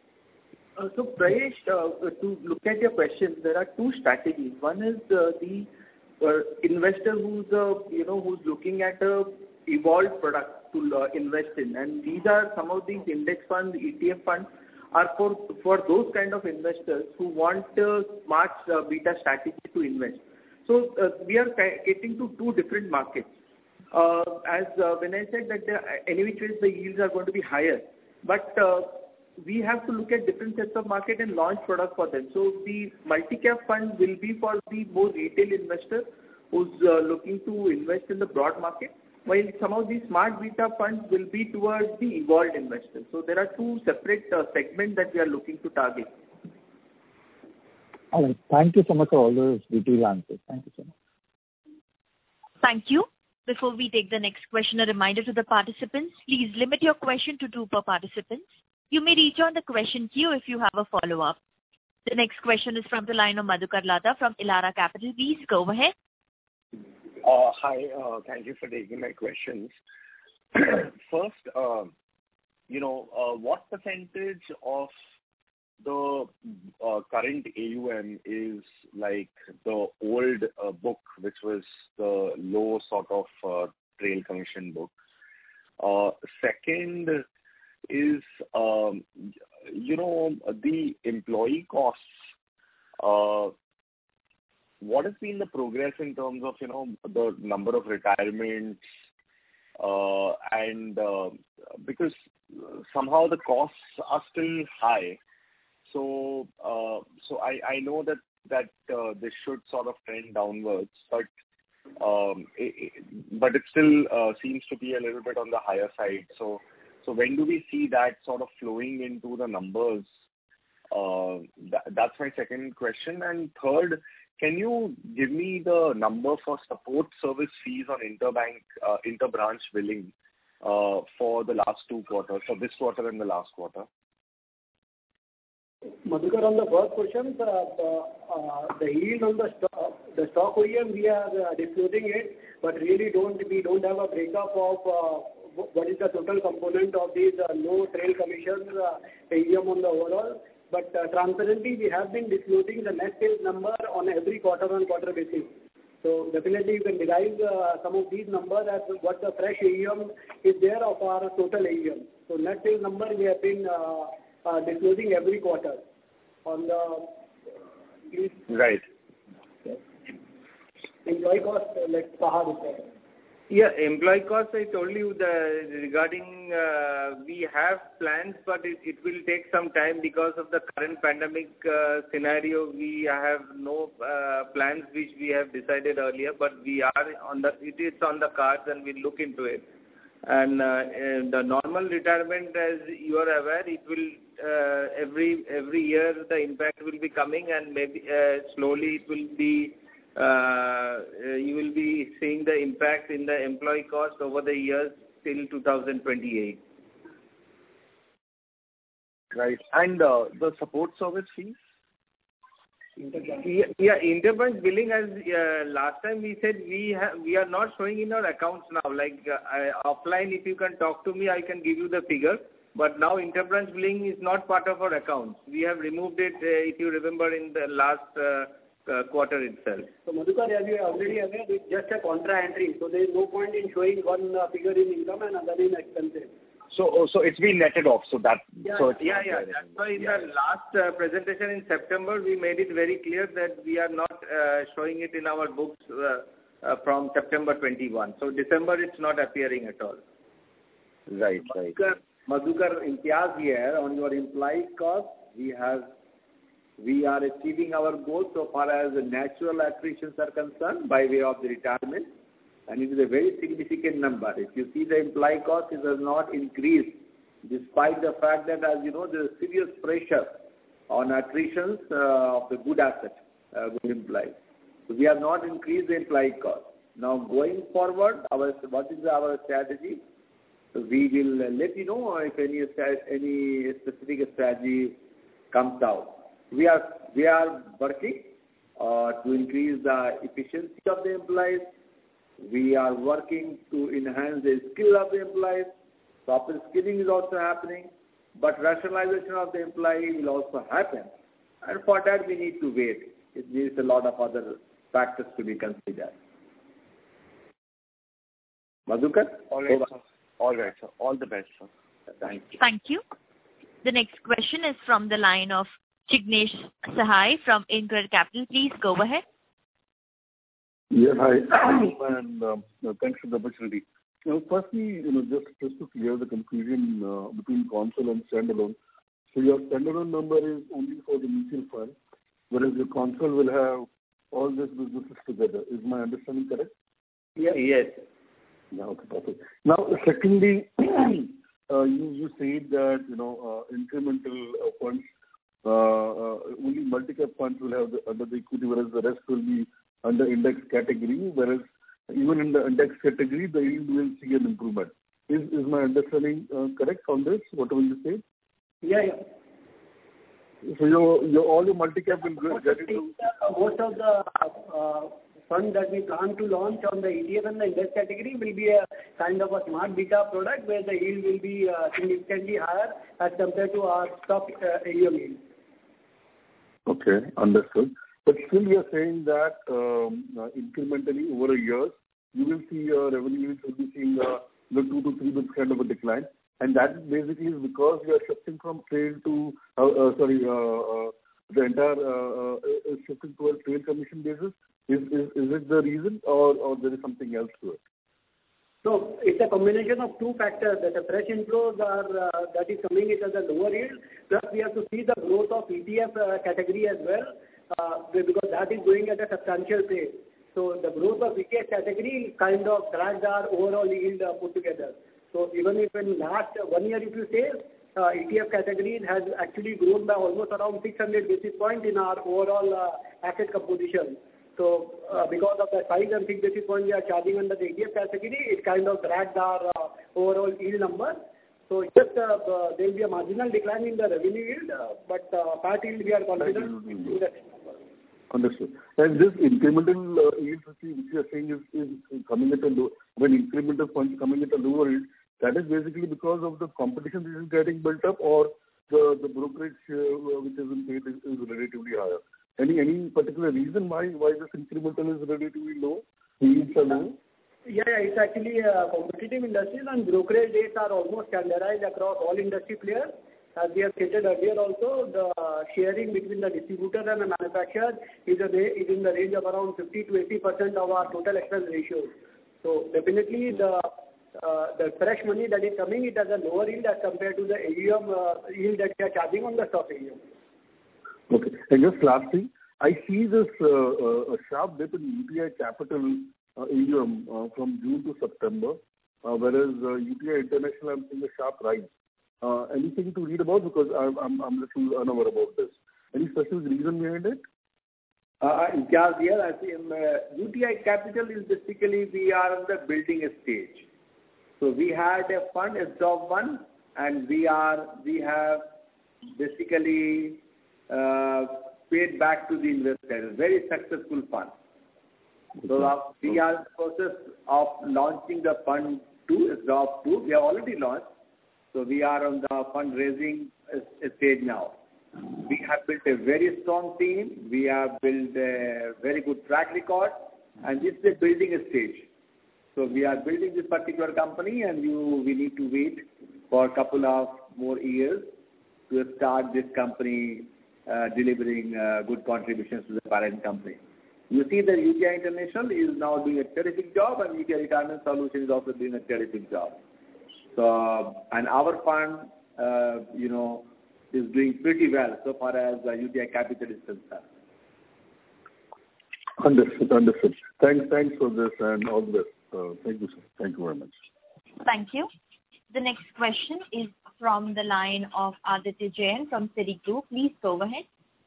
So Prayesh, to look at your question, there are two strategies. One is the investor who's looking at a evolved product to invest in, and these are some of these index funds, ETF funds are for those kind of investors who want smart beta strategy to invest. So we are getting to two different markets. As when I said that any which ways the yields are going to be higher, but we have to look at different sets of market and launch products for them. So the multi-cap fund will be for the more retail investor who's looking to invest in the broad market, while some of these smart beta funds will be towards the evolved investors. So there are two separate segments that we are looking to target. All right. Thank you so much for all those detailed answers. Thank you so much. Thank you. Before we take the next question, a reminder to the participants, please limit your question to 2 per participant. You may rejoin the question queue if you have a follow-up. The next question is from the line of Madhukar Ladha from Elara Capital. Please go ahead. Hi. Thank you for taking my questions. First, what percentage of the current AUM is like the old book, which was the low sort of trail commission book? Second is, the employee costs. What has been the progress in terms of, the number of retirements, and because somehow the costs are still high. So I know that this should sort of trend downwards, but it still seems to be a little bit on the higher side. So when do we see that sort of flowing into the numbers? That's my second question. And third, can you give me the number for support service fees on interbranch billing for the last 2 quarters, for this quarter and the last quarter? Madhukar, on the first question, the yield on the stock AUM, we are disclosing it, but really we don't have a breakup of what is the total component of these low trail commissions AUM on the overall. But transparently, we have been disclosing the net sales number on every quarter-on-quarter basis. So definitely you can derive some of these numbers as what the fresh AUM is there of our total AUM. So net sales number we have been disclosing every quarter on the right. Employee cost, let Fahad say. Yeah, employee costs, I told you regarding we have plans, but it will take some time because of the current pandemic scenario. We have no plans which we have decided earlier, but we are it is on the cards and we'll look into it. And the normal retirement, as you are aware, it will every year the impact will be coming, and maybe slowly it will be. You will be seeing the impact in the employee cost over the years till 2028. Right. And the support service fees? Yeah, interbranch billing, as last time we said, we are not showing in our accounts now. Like offline, if you can talk to me, I can give you the figure. But now interbranch billing is not part of our accounts. We have removed it, if you remember, in the last quarter itself. So Madhukar, as you are already aware, it's just a contra entry. So there is no point in showing one figure in income and another in expenses. So it's been netted off. So that That's why in the last presentation in September we made it very clear that we are not showing it in our books from September 21. So December it's not appearing at all. Right. Madhukar, Imtiaz here. On your employee cost, we are achieving our goals so far as the natural attritions are concerned by way of the retirement, and it is a very significant number. If you see the employee cost, it has not increased despite the fact that, as you know, there is serious pressure on attritions of the good assets, good employees. So we have not increased the employee cost. Now going forward, what is our strategy? So we will let you know if any specific strategy comes out. We are working to increase the efficiency of the employees. We are working to enhance the skill of the employees. Proper skilling is also happening, but rationalization of the employee will also happen. And for that we need to wait. It needs a lot of other factors to be considered. Madhukar? All right, sir. All the best, sir. Thank you. Thank you. The next question is from the line of Jignesh Sahai from InCred Capital. Please go ahead. Yeah, hi. And thanks for the opportunity. Firstly, just to clear the confusion between console and standalone. So your standalone number is only for the mutual fund, whereas your console will have all these businesses together. Is my understanding correct? Yes. Yeah, okay, perfect. Now, secondly, you said that incremental funds, only multi-cap funds will have under the equity, whereas the rest will be under index category, whereas even in the index category, the yield will see an improvement. Is my understanding correct on this, whatever you said? Yeah. So all your multi-cap will get into... Most of the funds that we plan to launch on the ETF and the index category will be a kind of a smart beta product where the yield will be significantly higher as compared to our stock AUM yield. Okay, understood. But still you are saying that incrementally over a year, you will see revenues will be seeing the 2 to 3 bits kind of a decline. And that basically is because you are shifting from trail to, the entire is shifting to a trail commission basis. Is it the reason or there is something else to it? So it's a combination of two factors. That the fresh inflows that is coming it as a lower yield. Plus we have to see the growth of ETF category as well because that is going at a substantial pace. So the growth of ETF category kind of drags our overall yield put together. So even if in last 1 year if you say, ETF category has actually grown by almost around 600 basis points in our overall asset composition. So because of the 5 and 6 basis points we are charging under the ETF category, it kind of dragged our overall yield number. So just there will be a marginal decline in the revenue yield, but PAT yield we are confident in that. Understood. And this incremental yield which you are saying is coming at a low, when incremental funds coming at a lower yield, that is basically because of the competition which is getting built up, or the brokerage which is in paid is relatively higher. Any particular reason why this incremental is relatively low? Yields are low? Yeah, it's actually a competitive industry and brokerage rates are almost standardized across all industry players. As we have stated earlier also, the sharing between the distributor and the manufacturer is in the range of around 50 to 80% of our total expense ratio. So definitely the fresh money that is coming, it has a lower yield as compared to the AUM yield that we are charging on the stock AUM. Okay. And just last thing, I see this a sharp dip in UTI Capital AUM from June to September, whereas UTI International I'm seeing a sharp rise. Anything to read about, because I'm a little unaware about this. Any specific reason behind it? Yeah, I see UTI Capital is basically we are on the building stage. So we had a fund, a job one, and we have basically paid back to the investors. Very successful fund. So we are in the process of launching the fund 2, job 2. We have already launched. So we are on the fundraising stage now. We have built a very strong team. We have built a very good track record, and this is a building stage. So we are building this particular company, and we need to wait for a couple of more years to start this company delivering good contributions to the parent company. You see that UTI International is now doing a terrific job, and UTI Retirement Solutions is also doing a terrific job. So, and our fund, is doing pretty well so far as UTI Capital is concerned. Understood. Thanks for this and all the best. Thank you, sir. Thank you very much. Thank you. The next question is from the line of Aditya Jain from Citigroup. Please go ahead.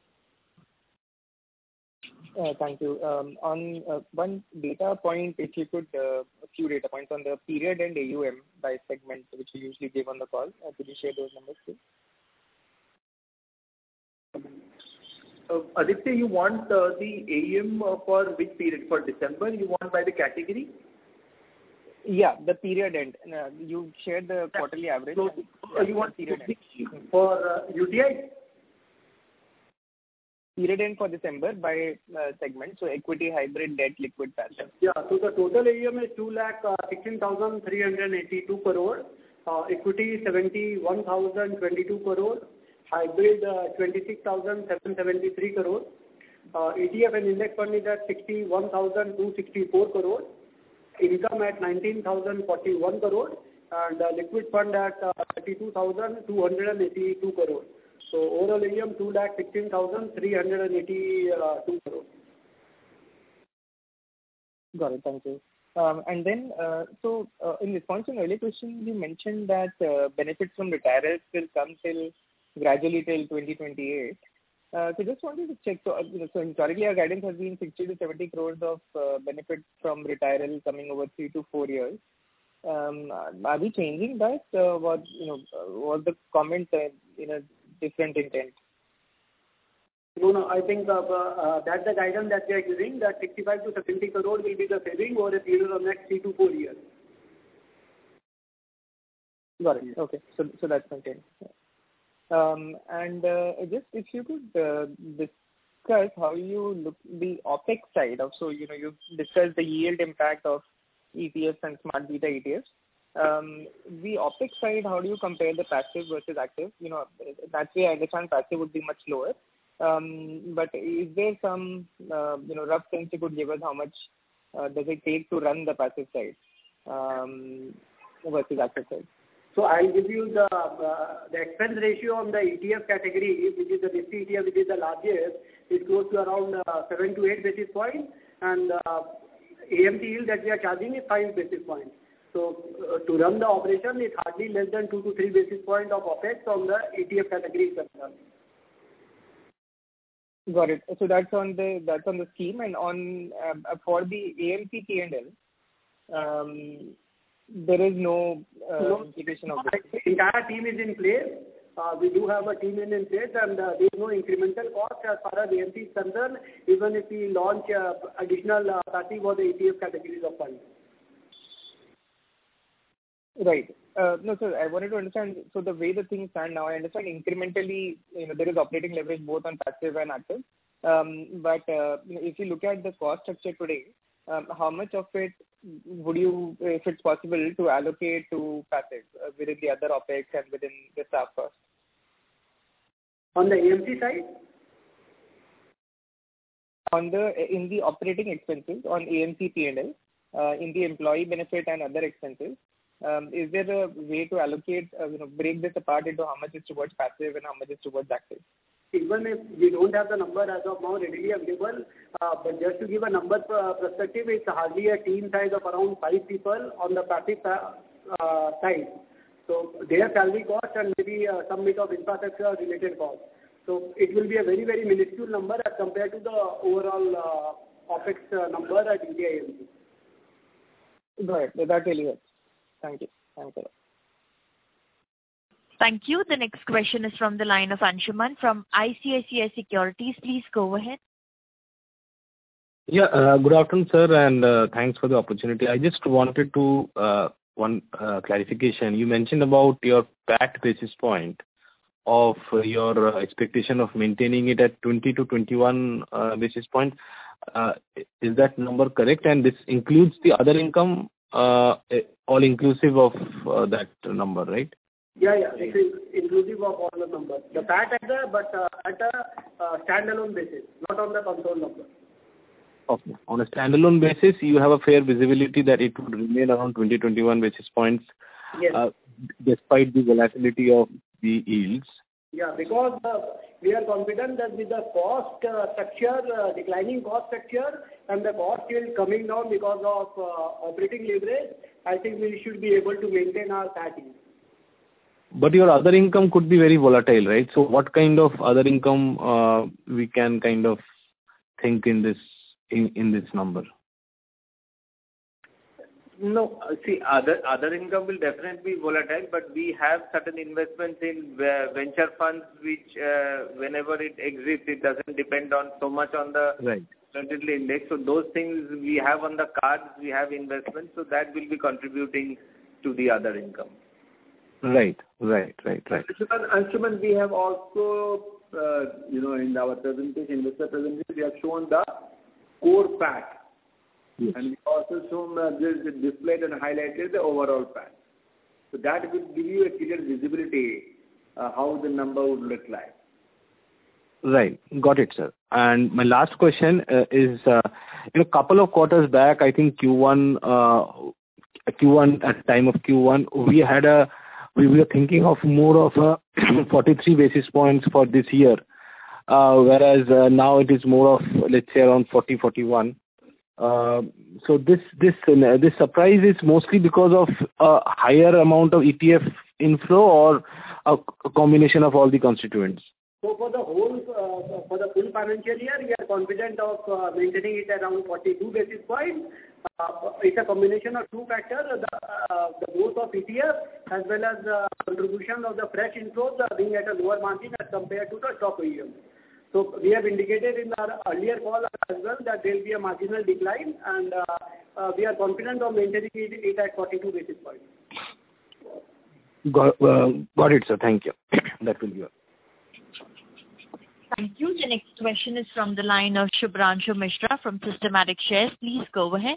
Thank you. On one data point, if you could, a few data points on the period and AUM by segment, which you usually give on the call. Could you share those numbers, please? Aditya, you want the AUM for which period? For December? You want by the category? Yeah, the period end. You shared the quarterly average. So you want period end. For UTI? Period end for December by segment. So equity, hybrid, debt, liquid, passive. Yeah, so the total AUM is 2,16,382 crore. Equity 71,022 crore. Hybrid 26,773 crore. ETF and index fund is at 61,264 crore. Income at 19,041 crore. And liquid fund at 32,282 crore. So overall AUM 2,16,382 crore. Got it. Thank you. And then, in response to an earlier question, you mentioned that benefits from retirals will come gradually till 2028. So just wanted to check. So historically, our guidance has been 60 to 70 crores of benefits from retiral coming over 3 to 4 years. Are we changing that? Was the comment in a different intent? No, I think that's the guidance that we are giving, that 65 to 70 crore will be the saving over a period of next 3 to 4 years. Got it. Okay. So that's maintained. And just if you could discuss how you look the OpEx side of, so you've discussed the yield impact of ETFs and smart beta ETFs. The OpEx side, how do you compare the passive versus active? That way I understand passive would be much lower. But is there some rough sense you could give us how much does it take to run the passive side versus active side? So I'll give you the expense ratio on the ETF category, which is the Nifty ETF, which is the largest, is close to around 7 to 8 basis points, and AMC yield that we are charging is 5 basis points. So to run the operation, it's hardly less than 2 to 3 basis points of OpEx on the ETF category itself. Got it. So that's on the scheme, and on for the AMC P&L, there is no implication of that. The entire team is in place. We do have a team in place, and there is no incremental cost as far as AMC is concerned, even if we launch additional passive or the ETF categories of funds. Right. No, sir, I wanted to understand, so the way the things stand now, I understand incrementally, there is operating leverage both on passive and active. But if you look at the cost structure today, how much of it would you, if it's possible, to allocate to passive within the other OpEx and within the staff cost? On the AMC side? In the operating expenses on AMC P&L, in the employee benefit and other expenses, is there a way to allocate, break this apart into how much is towards passive and how much is towards active? Even if we don't have the number as of now readily available, but just to give a number perspective, it's hardly a team size of around 5 people on the passive side. So their salary cost and maybe some bit of infrastructure related cost. So it will be a very, very minuscule number as compared to the overall OpEx number at UTI AMC. Right. That really helps. Thank you. Thanks a lot. Thank you. The next question is from the line of Anshuman from ICICI Securities. Please go ahead. Yeah, good afternoon, sir, and thanks for the opportunity. I just wanted to one clarification. You mentioned about your PAT basis point of your expectation of maintaining it at 20 to 21 basis point. Is that number correct? And this includes the other income, all inclusive of that number, right? Yeah. It is inclusive of all the numbers. The PAT at a standalone basis, not on the console number. Okay. On a standalone basis, you have a fair visibility that it would remain around 20-21 basis points, yes, despite the volatility of the yields. Yeah, because we are confident that with the cost structure, declining cost structure, and the cost yield coming down because of operating leverage, I think we should be able to maintain our PAT yield. But your other income could be very volatile, right? So what kind of other income we can kind of think in this number? No, see, other income will definitely be volatile, but we have certain investments in venture funds which, whenever it exits, it doesn't depend on so much on the relatively index. So those things we have on the cards, we have investments, so that will be contributing to the other income. Right. Anshuman, we have also, in our presentation, investor presentation, we have shown the core PAT. Yes. And we also shown displayed and highlighted the overall PAT. So that will give you a clear visibility how the number would look like. Right. Got it, sir. And my last question is, a couple of quarters back, I think Q1 at the time of Q1, we were thinking of more of 43 basis points for this year, whereas now it is more of, let's say, around 40-41. So this surprise is mostly because of a higher amount of ETF inflow or a combination of all the constituents? So for the full financial year, we are confident of maintaining it around 42 basis points. it's a combination of two factors, the growth of ETF as well as the contribution of the fresh inflows being at a lower margin as compared to the stock AUM. So we have indicated in our earlier call as well that there will be a marginal decline, and we are confident of maintaining it at 42 basis points. Got it, sir. Thank you. That will be all. Thank you. The next question is from the line of Shubhranshu Mishra from Systematic Shares. Please go ahead.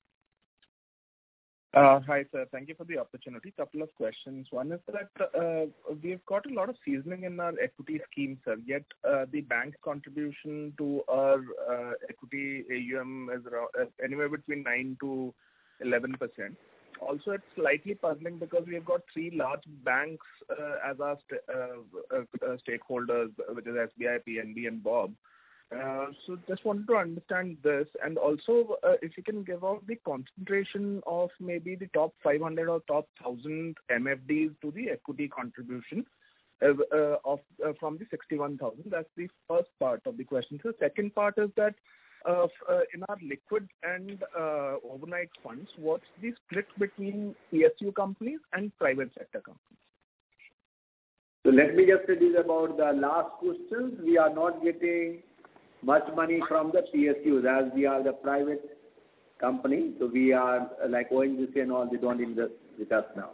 Hi, sir. Thank you for the opportunity. Couple of questions. One is that we've got a lot of seasoning in our equity scheme, sir, yet the bank contribution to our equity AUM is around, anywhere between 9 to 11%. Also, it's slightly puzzling because we've got three large banks as our stakeholders, which is SBI, PNB, and BOB. So just wanted to understand this, and also if you can give out the concentration of maybe the top 500 or top 1,000 MFDs to the equity contribution from the 61,000. That's the first part of the question. So the second part is that in our liquid and overnight funds, what's the split between PSU companies and private sector companies? So let me just say this about the last questions. We are not getting much money from the PSUs as we are the private company. So we are like ONGC and all, they don't invest with us now.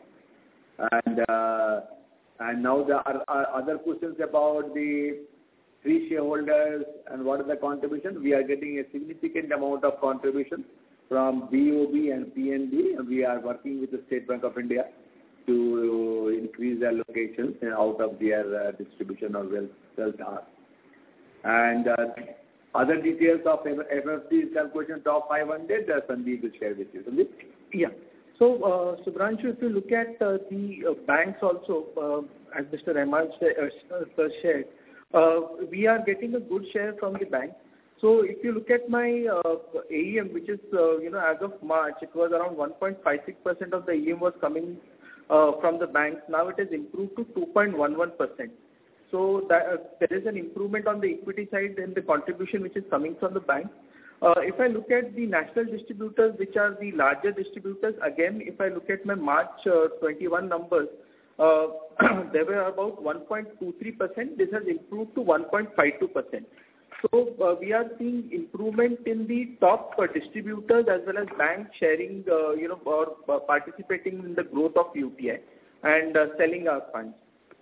And now the other questions about the three shareholders and what is the contribution. We are getting a significant amount of contribution from BOB and PNB, and we are working with the State Bank of India to increase their allocations out of their distribution of wealth art. And other details of FFC's calculation top 500, Sandeep will share with you. Sandeep? Yeah. So, Shubhranshu, if you look at the banks also, as Mr. Rahman shared, we are getting a good share from the bank. So if you look at my AUM, which is, as of March, it was around 1.56% of the AUM was coming from the banks. Now it has improved to 2.11%. So there is an improvement on the equity side in the contribution which is coming from the bank. If I look at the national distributors, which are the larger distributors, again, if I look at my March 21 numbers, they were about 1.23%. This has improved to 1.52%. So we are seeing improvement in the top distributors as well as banks sharing, or participating in the growth of UTI and selling our funds.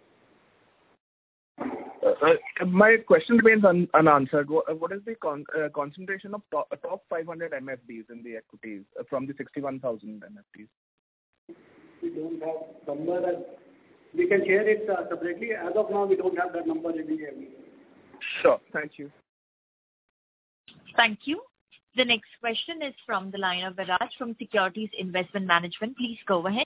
My question remains unanswered. What is the concentration of top 500 MFDs in the equities from the 61,000 MFDs? We don't have number. We can share it separately. As of now, we don't have that number in the AUM. Sure. Thank you. Thank you. The next question is from the line of Viraj from Securities Investment Management. Please go ahead.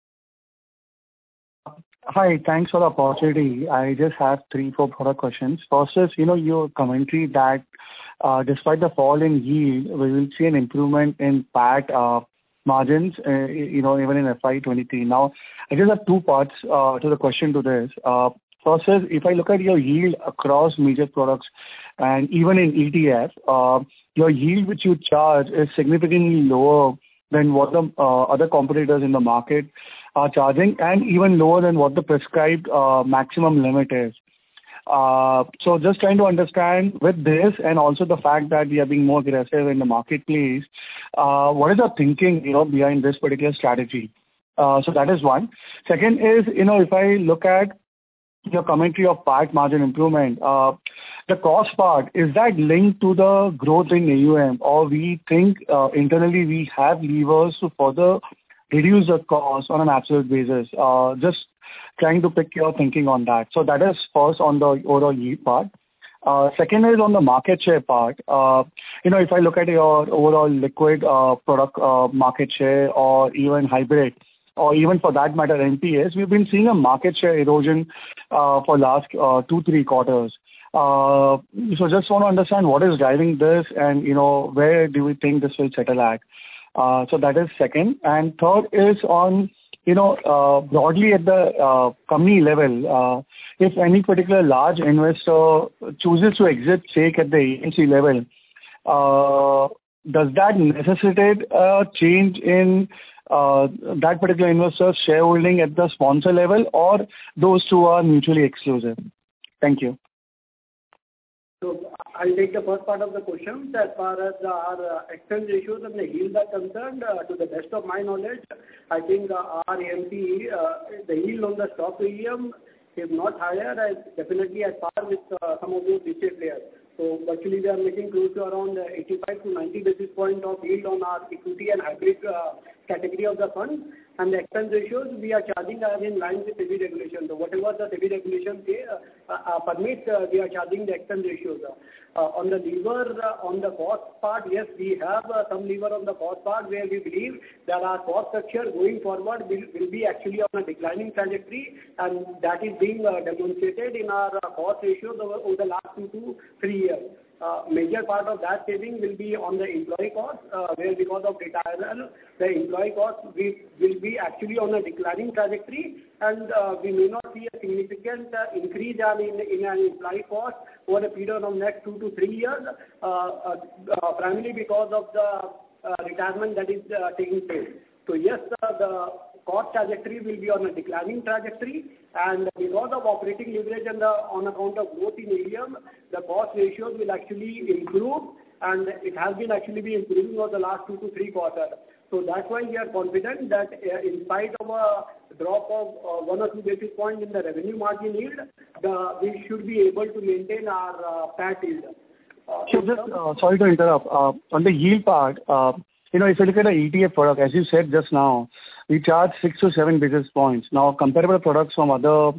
Hi, thanks for the opportunity. I just have 3-4 product questions. First is, your commentary that despite the fall in yield, we will see an improvement in PAT margins, even in FY23. Now, I just have 2 parts to the question to this. First is, if I look at your yield across major products and even in ETF, your yield which you charge is significantly lower than what the other competitors in the market are charging, and even lower than what the prescribed maximum limit is. So just trying to understand with this and also the fact that we are being more aggressive in the marketplace, what is the thinking behind this particular strategy? So that is one. Second is, if I look at your commentary of PAT margin improvement, the cost part, is that linked to the growth in AUM, or we think internally we have levers to further reduce the cost on an absolute basis? Just trying to pick your thinking on that. So that is first on the overall yield part. Second is on the market share part. If I look at your overall liquid product market share, or even hybrid, or even for that matter NPS, we've been seeing a market share erosion for last 2-3 quarters. So just want to understand what is driving this, and where do we think this will settle at? So that is second. And third is on broadly at the company level, if any particular large investor chooses to exit stake at the agency level, does that necessitate a change in that particular investor's shareholding at the sponsor level, or those two are mutually exclusive? Thank you. So I'll take the first part of the question. As far as our expense ratios and the yields are concerned, to the best of my knowledge, I think our AMC, the yield on the stock AUM is not higher, as definitely at par with some of those listed players. So virtually we are making close to around 85 to 90 basis point of yield on our equity and hybrid category of the fund. And the expense ratios we are charging are in line with SEBI regulation. So whatever the SEBI regulation permits, we are charging the expense ratios. On the lever, on the cost part, yes, we have some lever on the cost part where we believe that our cost structure going forward will be actually on a declining trajectory, and that is being demonstrated in our cost ratios over the last 2 to 3 years. Major part of that saving will be on the employee cost, where because of retirement, the employee cost will be actually on a declining trajectory, and we may not see a significant increase in an employee cost over a period of next 2 to 3 years, primarily because of the retirement that is taking place. So yes, the cost trajectory will be on a declining trajectory, and because of operating leverage and on account of growth in AUM, the cost ratios will actually improve, and it has been actually improving over the last 2 to 3 quarters. So that's why we are confident that in spite of a drop of 1 or 2 basis points in the revenue margin yield, we should be able to maintain our PAT yield. So just, sorry to interrupt, on the yield part, if you look at the ETF product, as you said just now, we charge 6 to 7 basis points. Now, comparable products from other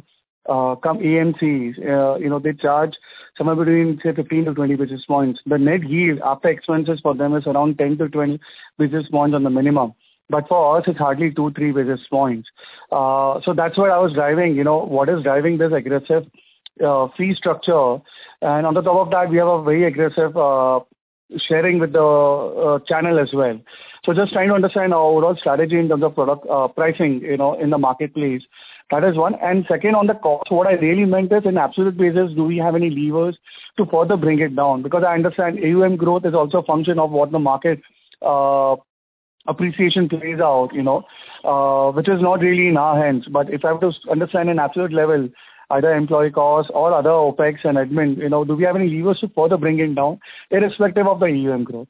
AMCs, they charge somewhere between, say, 15 to 20 basis points. The net yield after expenses for them is around 10 to 20 basis points on the minimum. But for us, it's hardly 2-3 basis points. So that's what I was driving, what is driving this aggressive fee structure. And on the top of that, we have a very aggressive sharing with the channel as well. So just trying to understand our overall strategy in terms of product pricing, in the marketplace. That is one. And second, on the cost, what I really meant is, in absolute basis, do we have any levers to further bring it down? Because I understand AUM growth is also a function of what the market appreciation plays out, which is not really in our hands. But if I have to understand an absolute level, either employee costs or other OPEX and admin, do we have any levers to further bring it down, irrespective of the AUM growth?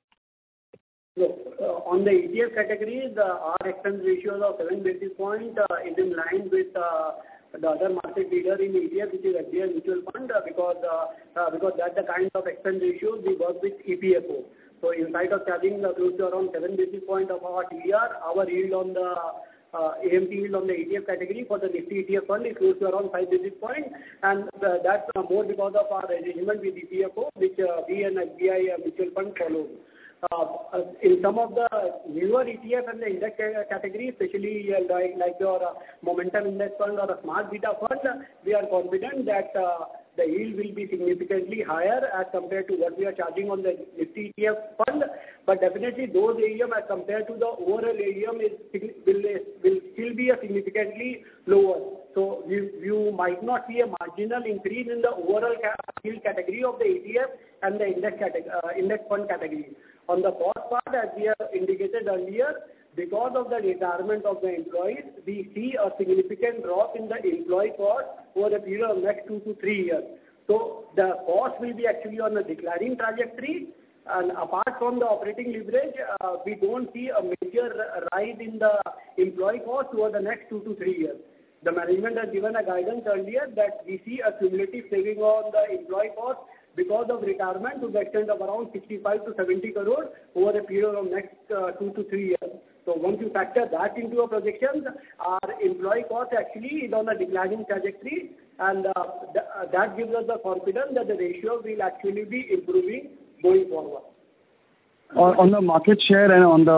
On the ETF categories, our expense ratios of 7 basis points is in line with the other market leader in ETF, which is SBI Mutual Fund, because that's the kind of expense ratios we work with EPFO. So in spite of charging close to around 7 basis points of our TER, our yield on the AMC yield on the ETF category for the Nifty ETF fund is close to around 5 basis points, and that's more because of our arrangement with EPFO, which we and SBI Mutual Fund follow. In some of the newer ETF and the index category, especially like your Momentum Index Fund or a Smart Beta Fund, we are confident that the yield will be significantly higher as compared to what we are charging on the Nifty ETF fund. But definitely those AUM as compared to the overall AUM will still be a significantly lower. So you might not see a marginal increase in the overall yield category of the ETF and the index fund category. On the cost part, as we have indicated earlier, because of the retirement of the employees, we see a significant drop in the employee cost over a period of next 2 to 3 years. So the cost will be actually on a declining trajectory, and apart from the operating leverage, we don't see a major rise in the employee cost over the next 2 to 3 years. The management has given a guidance earlier that we see a cumulative saving on the employee cost because of retirement to the extent of around 65 to 70 crore over a period of next 2 to 3 years. So once you factor that into our projections, our employee cost actually is on a declining trajectory, and that gives us the confidence that the ratio will actually be improving going forward. On the market share and on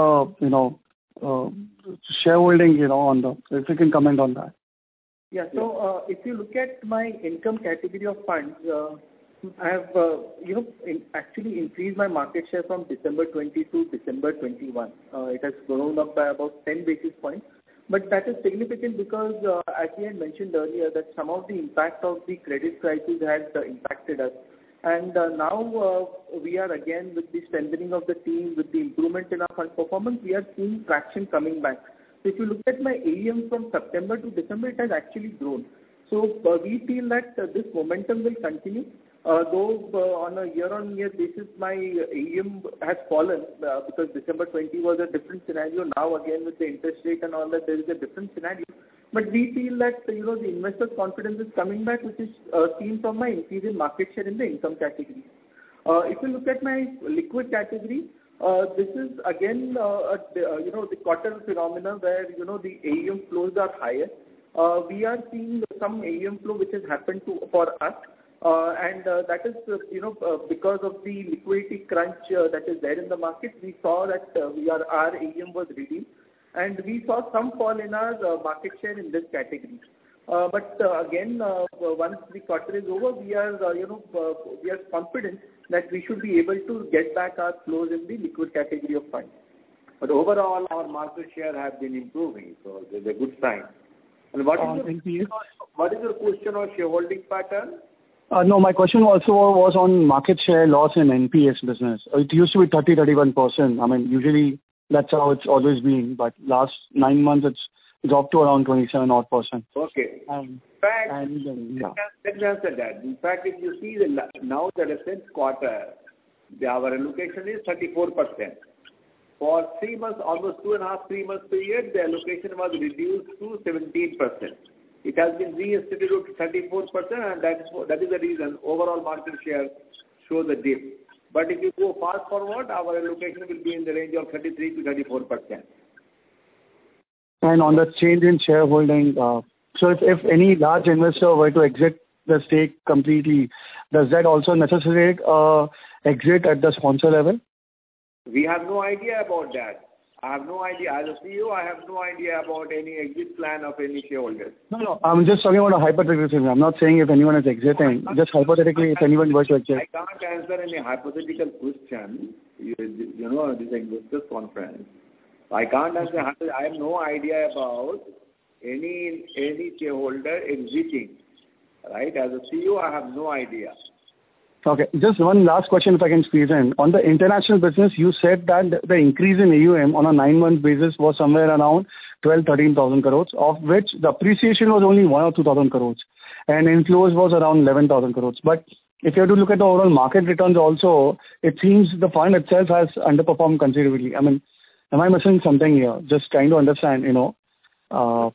the shareholding, if you can comment on that. Yeah. So if you look at my income category of funds, I have actually increased my market share from December 20 to December 21. It has grown up by about 10 basis points. But that is significant because, as we had mentioned earlier, that some of the impact of the credit crisis has impacted us. And now we are again, with the strengthening of the team, with the improvement in our fund performance, we are seeing traction coming back. So if you look at my AUM from September to December, it has actually grown. So we feel that this momentum will continue. Though on a year-on-year basis, my AUM has fallen because December 20 was a different scenario. Now again with the interest rate and all that, there is a different scenario. But we feel that the investors' confidence is coming back, which is seen from my increase in market share in the income category. If you look at my liquid category, this is again the quarter phenomena where the AUM flows are higher. We are seeing some AUM flow which has happened for us. And that is, because of the liquidity crunch that is there in the market, we saw that our AUM was redeemed, and we saw some fall in our market share in this category. But again, once the quarter is over, we are confident that we should be able to get back our flows in the liquid category of funds. But overall, our market share has been improving, so there's a good sign. And what is your question on shareholding pattern? No, my question also was on market share loss in NPS business. It used to be 30-31%. I mean, usually that's how it's always been, but last 9 months it's dropped to around 27%. Okay. Let me answer that. In fact, if you see now the recent quarter, our allocation is 34%. For 3 months, almost 2.5-3 months period, the allocation was reduced to 17%. It has been reinstated to 34%, and that is the reason overall market share shows a dip. But if you go fast forward, our allocation will be in the range of 33 to 34%. And on the change in shareholding, so if any large investor were to exit the stake completely, does that also necessitate exit at the sponsor level? We have no idea about that. I have no idea. As a CEO, I have no idea about any exit plan of any shareholders. No. I'm just talking about a hypothetical thing. I'm not saying if anyone is exiting. Just hypothetically, if anyone were to exit. I can't answer any hypothetical question. This investors conference. I can't answer. I have no idea about any shareholder exiting. Right? As a CEO, I have no idea. Okay. Just one last question if I can squeeze in. On the international business, you said that the increase in AUM on a 9-month basis was somewhere around 12,000-13,000 crores, of which the appreciation was only 1,000 or 2,000 crores, and inflows was around 11,000 crores. But if you have to look at the overall market returns also, it seems the fund itself has underperformed considerably. I mean, am I missing something here? Just trying to understand, that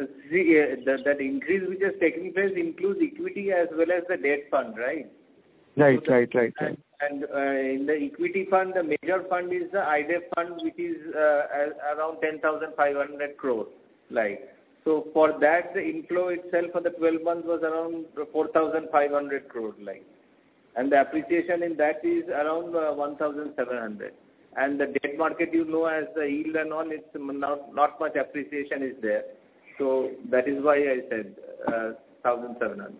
increase which has taken place includes equity as well as the debt fund, right? Right. And in the equity fund, the major fund is the IDEF fund, which is around 10,500 crores. So for that, the inflow itself for the 12 months was around 4,500 crores. And the appreciation in that is around 1,700. And the debt market, as the yield and all, it's not much appreciation is there. So that is why I said 1,700.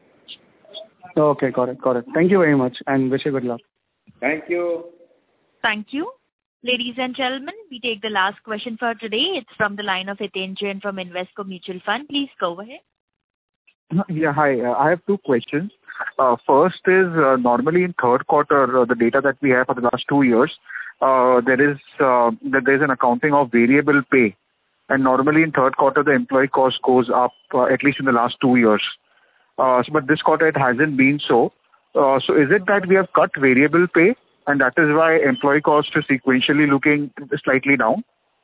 Okay, got it. Thank you very much and wish you good luck. Thank you. Thank you. Ladies and gentlemen, we take the last question for today. It's from the line of Hiten Jain from Invesco Mutual Fund. Please go ahead. Yeah, hi. I have 2 questions. First is, normally in third quarter, the data that we have for the last 2 years, there is an accounting of variable pay. And normally in third quarter, the employee cost goes up, at least in the last 2 years. But this quarter it hasn't been so. So is it that we have cut variable pay and that is why employee cost is sequentially looking slightly down?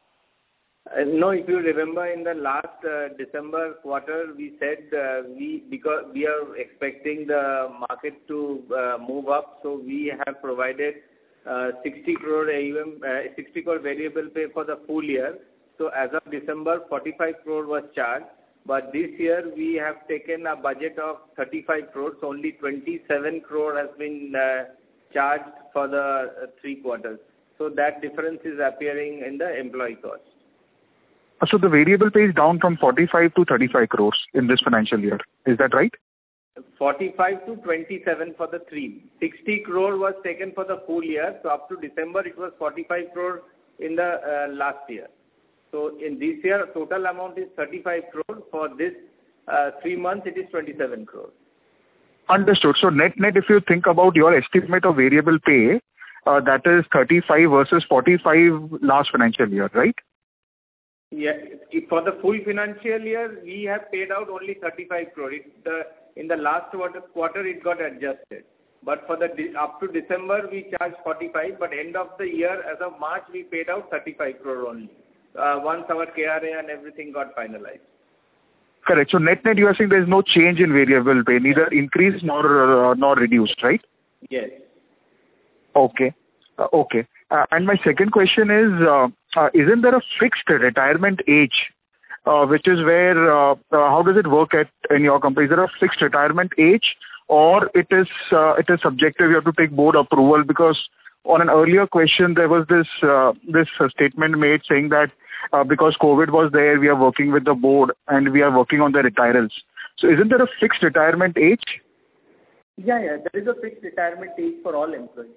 No, if you remember in the last December quarter, we said because we are expecting the market to move up, so we have provided 60 crore AUM, 60 crore variable pay for the full year. So as of December, 45 crore was charged. But this year we have taken a budget of 35 crores. Only 27 crore has been charged for the 3 quarters. So that difference is appearing in the employee cost. So the variable pay is down from 45 to 35 crores in this financial year. Is that right? 45 to 27 for the 3. 60 crore was taken for the full year. So up to December it was 45 crore in the last year. So in this year, total amount is 35 crore. For this 3 months, it is 27 crore. Understood. So net, if you think about your estimate of variable pay, that is 35 versus 45 last financial year, right? Yeah. For the full financial year, we have paid out only 35 crore. In the last quarter, it got adjusted. But for up to December, we charged 45, but end of the year, as of March, we paid out 35 crore only, once our KRA and everything got finalized. Correct. So net, you are saying there is no change in variable pay, neither increased nor reduced, right? Yes. Okay. And my second question is, isn't there a fixed retirement age, which is where, how does it work in your company? Is there a fixed retirement age, or it is subjective, you have to take board approval? Because on an earlier question, there was this statement made saying that because COVID was there, we are working with the board and we are working on the retirals. So isn't there a fixed retirement age? Yeah, there is a fixed retirement age for all employees.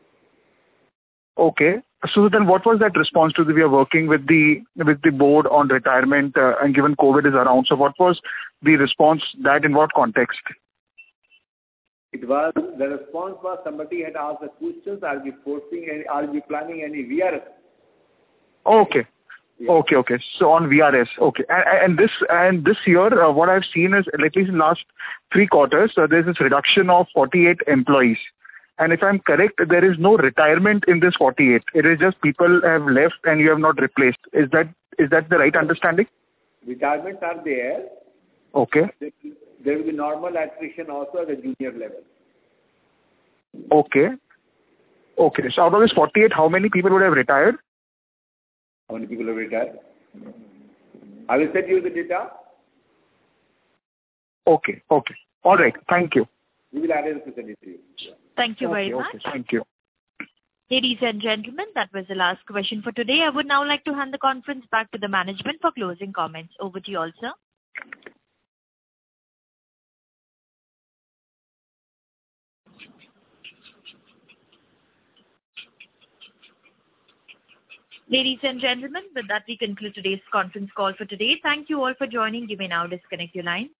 Okay. So then what was that response to? We are working with the board on retirement and given COVID is around. So what was the response, that in what context? The response was somebody had asked the questions, are we planning any VRS? Okay. Yeah. Okay. So on VRS, okay. And this year, what I've seen is, at least in the last 3 quarters, there's this reduction of 48 employees. And if I'm correct, there is no retirement in this 48. It is just people have left and you have not replaced. Is that the right understanding? Retirements are there. Okay. There will be normal attrition also at the junior level. Okay. So out of this 48, how many people would have retired? How many people have retired? I will send you the data. Okay. All right. Thank you. We will arrange to send it to you. Thank you very much. Okay. Thank you. Ladies and gentlemen, that was the last question for today. I would now like to hand the conference back to the management for closing comments. Over to you all, sir. Ladies and gentlemen, with that we conclude today's conference call for today. Thank you all for joining. You may now disconnect your line.